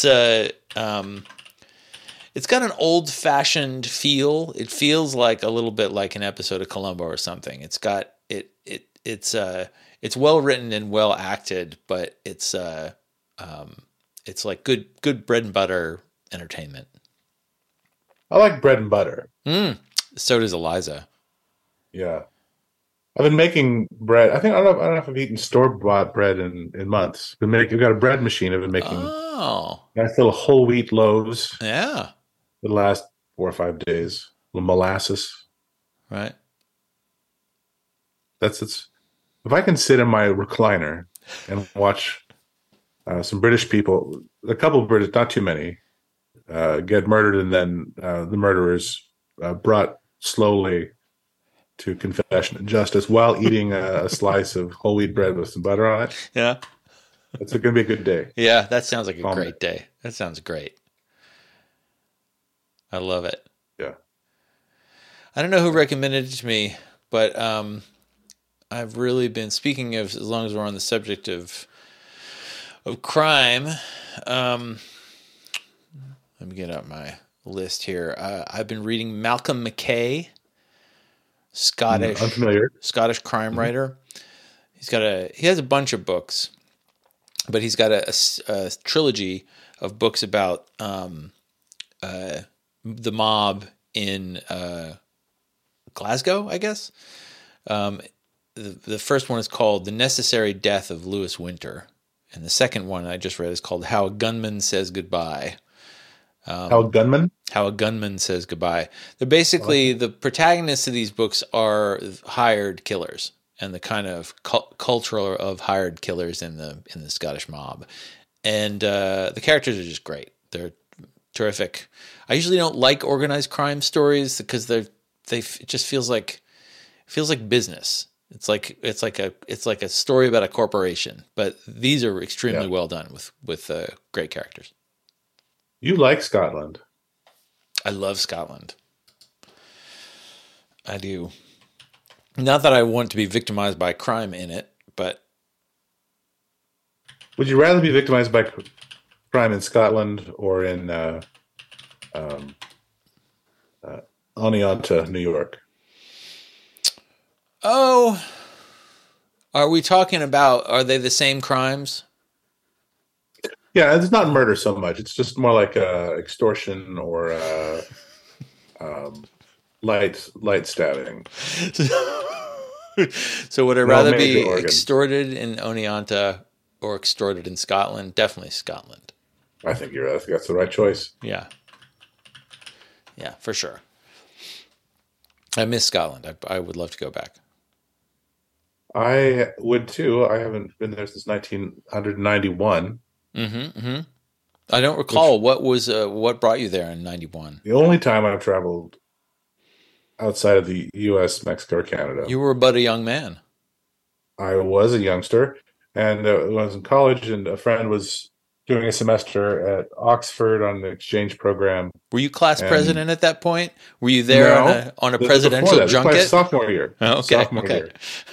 got an old-fashioned feel. It feels like a little bit like an episode of Columbo or something. It's got it's well written and well acted, but it's like good bread and butter entertainment. I like bread and butter. So does Eliza. Yeah, I've been making bread. I don't know if I've eaten store-bought bread in months. I've got a bread machine. I've been making nice little whole wheat loaves. Yeah. The last 4 or 5 days, the molasses. Right. It's. If I can sit in my recliner and watch some British people, a couple of British, not too many, get murdered, and then the murderers brought slowly to confession and justice while eating a slice of whole wheat bread with some butter on it. Yeah. It's going to be a good day. Yeah, that sounds like a great day. That sounds great. I love it. Yeah. I don't know who recommended it to me, but I've really been, speaking of, as long as we're on the subject of crime, let me get up my list here. I've been reading Malcolm McKay, Scottish crime writer. He has a bunch of books, but he's got a trilogy of books about the mob in Glasgow, I guess. The first one is called The Necessary Death of Lewis Winter, and the second one I just read is called How a Gunman Says Goodbye. How a Gunman Says Goodbye. They're basically, the protagonists of these books are hired killers, and the kind of culture of hired killers in the Scottish mob. And the characters are just great. They're terrific. I usually don't like organized crime stories because it just feels like business. It's like a story about a corporation, but these are extremely well done with great characters. You like Scotland? I love Scotland. I do. Not that I want to be victimized by crime in it, but would you rather be victimized by crime in Scotland or in um, Oneonta, New York. Oh, are we talking about, are they the same crimes? Yeah, it's not murder so much. It's just more like extortion or um, light stabbing. So would I No rather major be organs. extorted in Oneonta or extorted in Scotland? Definitely Scotland. I think that's the right choice. Yeah. Yeah, for sure. I miss Scotland. I would love to go back. I would too. I haven't been there since 1991, I don't which recall what brought you there in '91. the only time I've traveled outside of the U.S., Mexico, or Canada. You were but a young man. I was a youngster, and when I was in college, and a friend was doing a semester at Oxford on the exchange program. Were you class And president at that point? Were you there on no, a this was before presidential that. This was my junket? sophomore year. Oh, okay, Sophomore okay. year.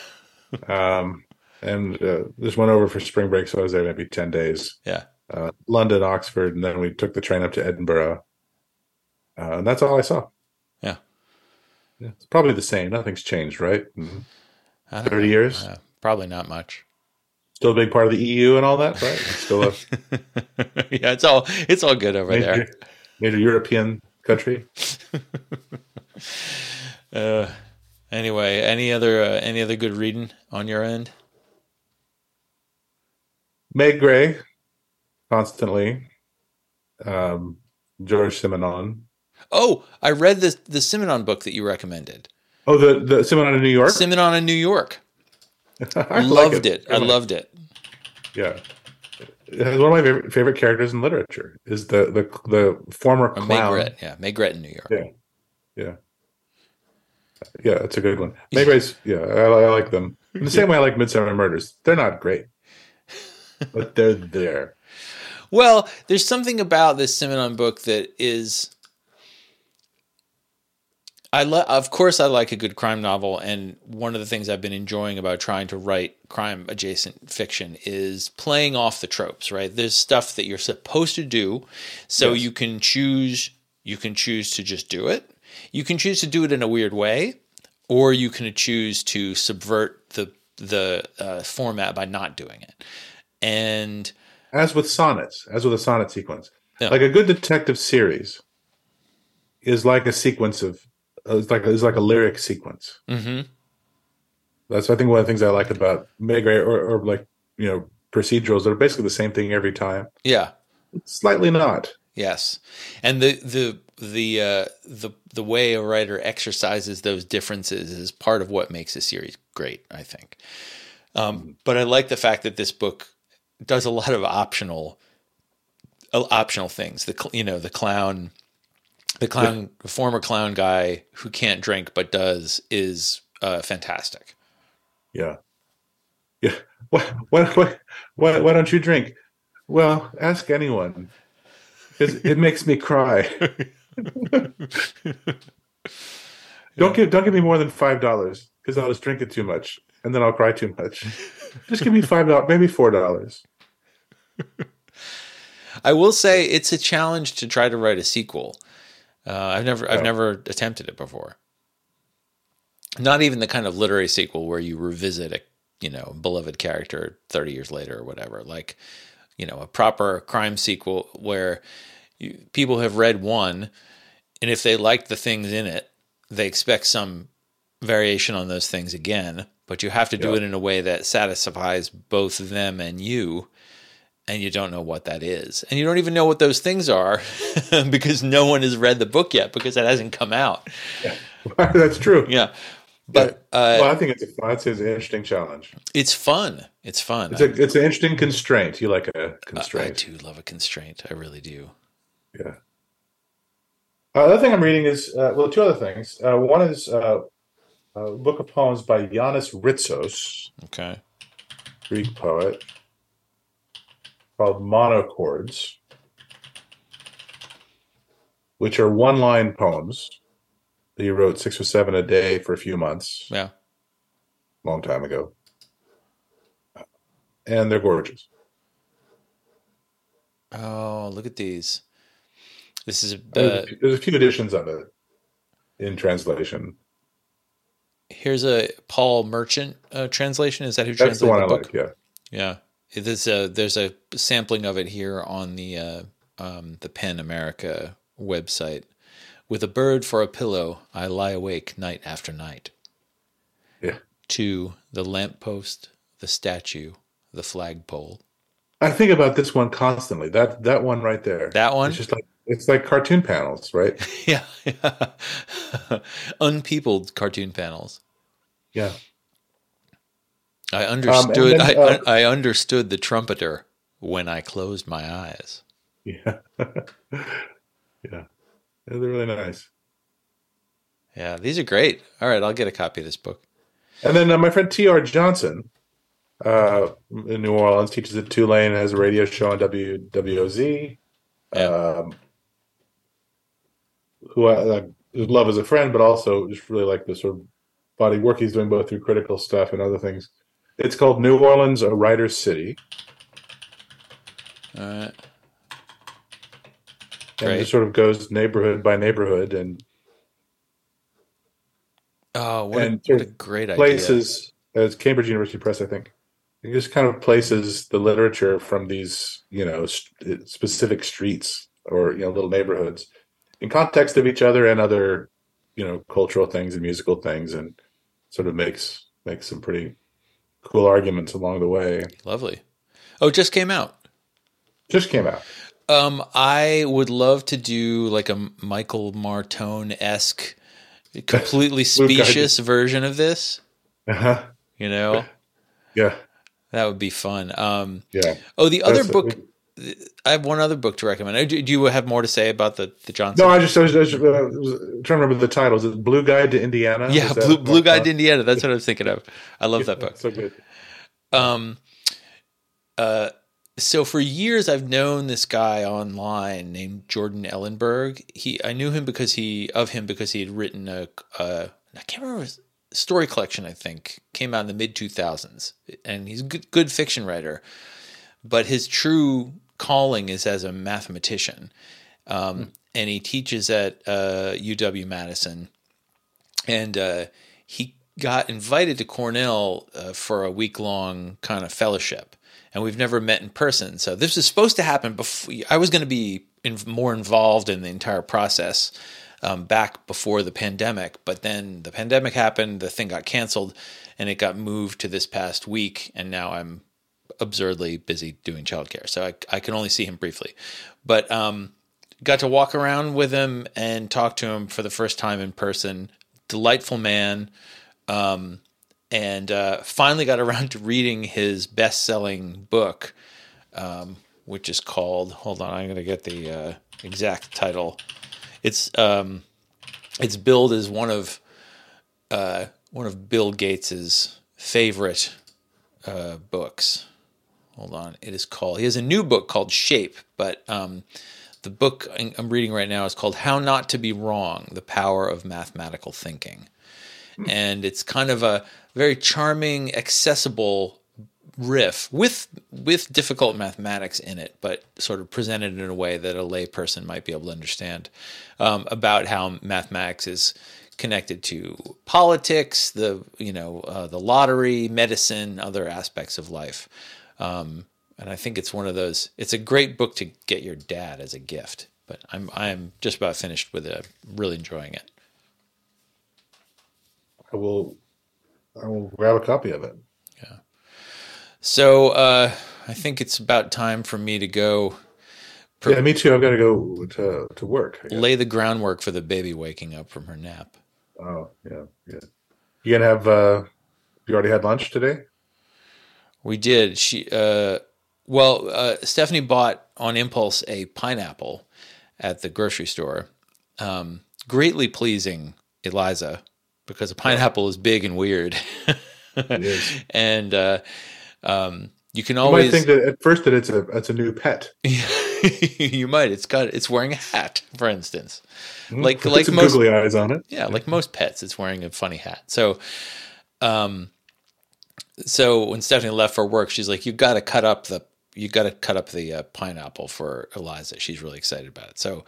And just went over for spring break, so I was there maybe 10 days. Yeah. London, Oxford, and then we took the train up to Edinburgh. And that's all I saw. Yeah. Yeah, it's probably the same. Nothing's changed, right? I don't 30 know. years. Probably not much. Still a big part of the EU and all that, right? It's still a Yeah, it's all good over there. major European country. Anyway, any other good reading on your end? Meg Gray, constantly. Um, George Simenon. Oh, I read the Simenon book that you recommended. Oh, the Simenon in New York? Simenon in New York. I like Loved it. I loved it. Yeah. It has one of my favorite characters in literature is the former clown. Maigret, yeah. Maigret in New York. Yeah. Yeah. Yeah, it's a good one. Maigret's, yeah, I like them. In the same way I like Midsummer Murders. They're not great, but they're there. Well, there's something about this Simenon book that is... Of course, I like a good crime novel, and one of the things I've been enjoying about trying to write crime-adjacent fiction is playing off the tropes. Right? There's stuff that you're supposed to do, so Yes. you can choose. You can choose to just do it. You can choose to do it in a weird way, or you can choose to subvert the format by not doing it. And As with sonnets, as with a sonnet sequence. yeah, Like a good detective series is like a sequence of it's like a lyric sequence. mm-hmm. That's I think one of the things I like about Maigret or like procedurals that are basically the same thing every time. Yeah. Slightly not. Yes, and the way a writer exercises those differences is part of what makes a series great, I think. But I like the fact that this book does a lot of optional things. The clown, the former clown guy who can't drink but does is fantastic. Yeah. Yeah. Why don't you drink? Well, ask anyone. Because it makes me cry. Don't give me more than $5 because I'll just drink it too much and then I'll cry too much. Just give me $5, maybe $4. I will say it's a challenge to try to write a sequel. I've never attempted it before. Not even the kind of literary sequel where you revisit a beloved character 30 years later or whatever. Like, a proper crime sequel where people have read one, and if they like the things in it, they expect some variation on those things again. But you have to do it in a way that satisfies both them and you. And you don't know what that is. And you don't even know what those things are because no one has read the book yet because it hasn't come out. Yeah. That's true. Yeah. But well, I think it's an interesting challenge. It's fun. It's fun. It's an interesting constraint. You like a constraint. I do love a constraint. I really do. Yeah. The other thing I'm reading is, two other things. One is a book of poems by Yanis Ritsos, Okay. Greek poet, called Monochords, which are one-line poems. He wrote 6 or 7 a day for a few months, Yeah. long time ago. And they're gorgeous. Oh, look at these. This is There's a few editions of it in translation. here's a Paul Merchant translation. Is that who That's the translated one the I book? like. Yeah. Yeah. There's a sampling of it here on the PEN America website. With a bird for a pillow, I lie awake night after night. Yeah. To the lamppost, the statue, the flagpole. I think about this one constantly. That one right there. That one? It's like cartoon panels, right? Yeah. Unpeopled cartoon panels. Yeah. I understood. Then, I understood the trumpeter when I closed my eyes. Yeah. Yeah. They're really nice. Yeah, these are great. All right, I'll get a copy of this book. And then my friend T.R. Johnson in New Orleans teaches at Tulane, has a radio show on WWOZ. Yeah. Who I love as a friend, but also just really like the sort of body work he's doing both through critical stuff and other things. It's called New Orleans, a Writer's City. All right. And Great. it just sort of goes neighborhood by neighborhood and what a great idea. Places, as Cambridge University Press, I think. It just kind of places the literature from these, specific streets or, little neighborhoods in context of each other and other, cultural things and musical things, and sort of makes some pretty cool arguments along the way. Lovely. Oh, it just came out. Just came out. I would love to do like a Michael Martone-esque, completely specious version of this. Uh-huh. Yeah. That would be fun. Yeah. Oh, the other book. I have one other book to recommend. Do you have more to say about the Johnson? No, I was trying to remember the title. Is it Blue Guide to Indiana? Yeah, Blue Guide to Indiana. That's what I was thinking of. I love that book. So good. So for years I've known this guy online named Jordan Ellenberg. I knew him because he had written I can't remember his story collection, I think, came out in the mid 2000s, and he's a good fiction writer, but his true calling is as a mathematician. And he teaches at UW-Madison, and he got invited to Cornell for a week-long kind of fellowship. And we've never met in person. So this was supposed to happen before. I was going to be more involved in the entire process back before the pandemic. But then the pandemic happened, the thing got canceled, and it got moved to this past week. And now I'm absurdly busy doing childcare. So I can only see him briefly. But got to walk around with him and talk to him for the first time in person. Delightful man. And finally got around to reading his best-selling book, which is called. Hold on, I'm going to get the exact title. It's billed as one of Bill Gates's favorite books. Hold on, it is called. He has a new book called Shape, but the book I'm reading right now is called How Not to Be Wrong: The Power of Mathematical Thinking. And it's kind of a very charming, accessible riff with difficult mathematics in it, but sort of presented in a way that a layperson might be able to understand, about how mathematics is connected to politics, the lottery, medicine, other aspects of life. And I think it's one of those. It's a great book to get your dad as a gift. But I'm just about finished with it. I'm really enjoying it. I will grab a copy of it. Yeah. So I think it's about time for me to go. Yeah, me too. I've got to go to work. Lay the groundwork for the baby waking up from her nap. Oh, yeah. You gonna have? You already had lunch today? We did. Stephanie bought on impulse a pineapple at the grocery store. Greatly pleasing Eliza, because a pineapple is big and weird. It is. And you can always. You might think that at first that it's a new pet. You might. It's wearing a hat, for instance. Like most googly eyes on it. Yeah, like most pets, it's wearing a funny hat. So when Stephanie left for work, she's like, "You got to cut up the you got to cut up the pineapple for Eliza. She's really excited about it. So,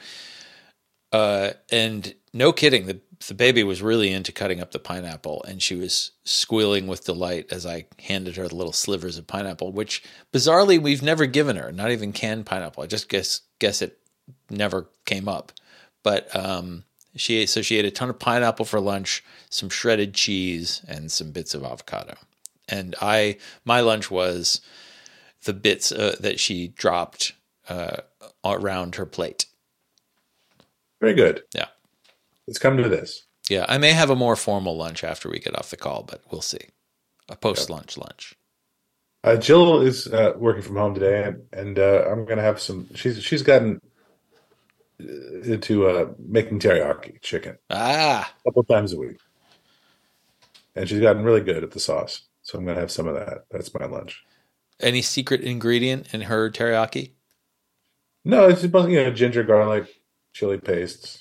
and no kidding, the baby was really into cutting up the pineapple, and she was squealing with delight as I handed her the little slivers of pineapple, which bizarrely we've never given her, not even canned pineapple. I just guess it never came up. But she ate a ton of pineapple for lunch, some shredded cheese, and some bits of avocado. And my lunch was the bits that she dropped around her plate. Very good. Yeah. Let's come to this. Yeah, I may have a more formal lunch after we get off the call, but we'll see. A post-lunch lunch. Jill is working from home today, and I'm going to have some. She's gotten into making teriyaki chicken a couple times a week, and she's gotten really good at the sauce. So I'm going to have some of that. That's my lunch. Any secret ingredient in her teriyaki? No, it's just ginger, garlic, chili pastes,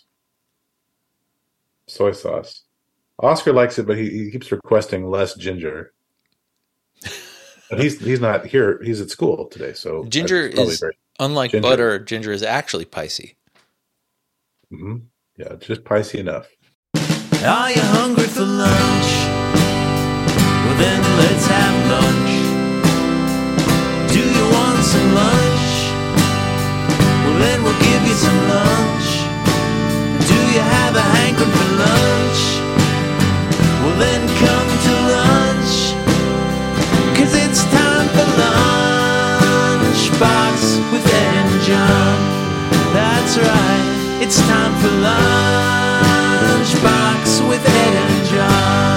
soy sauce. Oscar likes it, but he keeps requesting less ginger. But he's not here. He's at school today, so ginger is unlike butter. Ginger is actually spicy. Mm-hmm. Yeah, just spicy enough. Are you hungry for lunch? Well, then let's have lunch. Do you want some lunch? Well, then we'll give you some lunch. Do you have a hankering for lunch? Well, then come to lunch, 'cause it's time for Lunchbox with Ed and John. That's right, it's time for Lunchbox with Ed and John.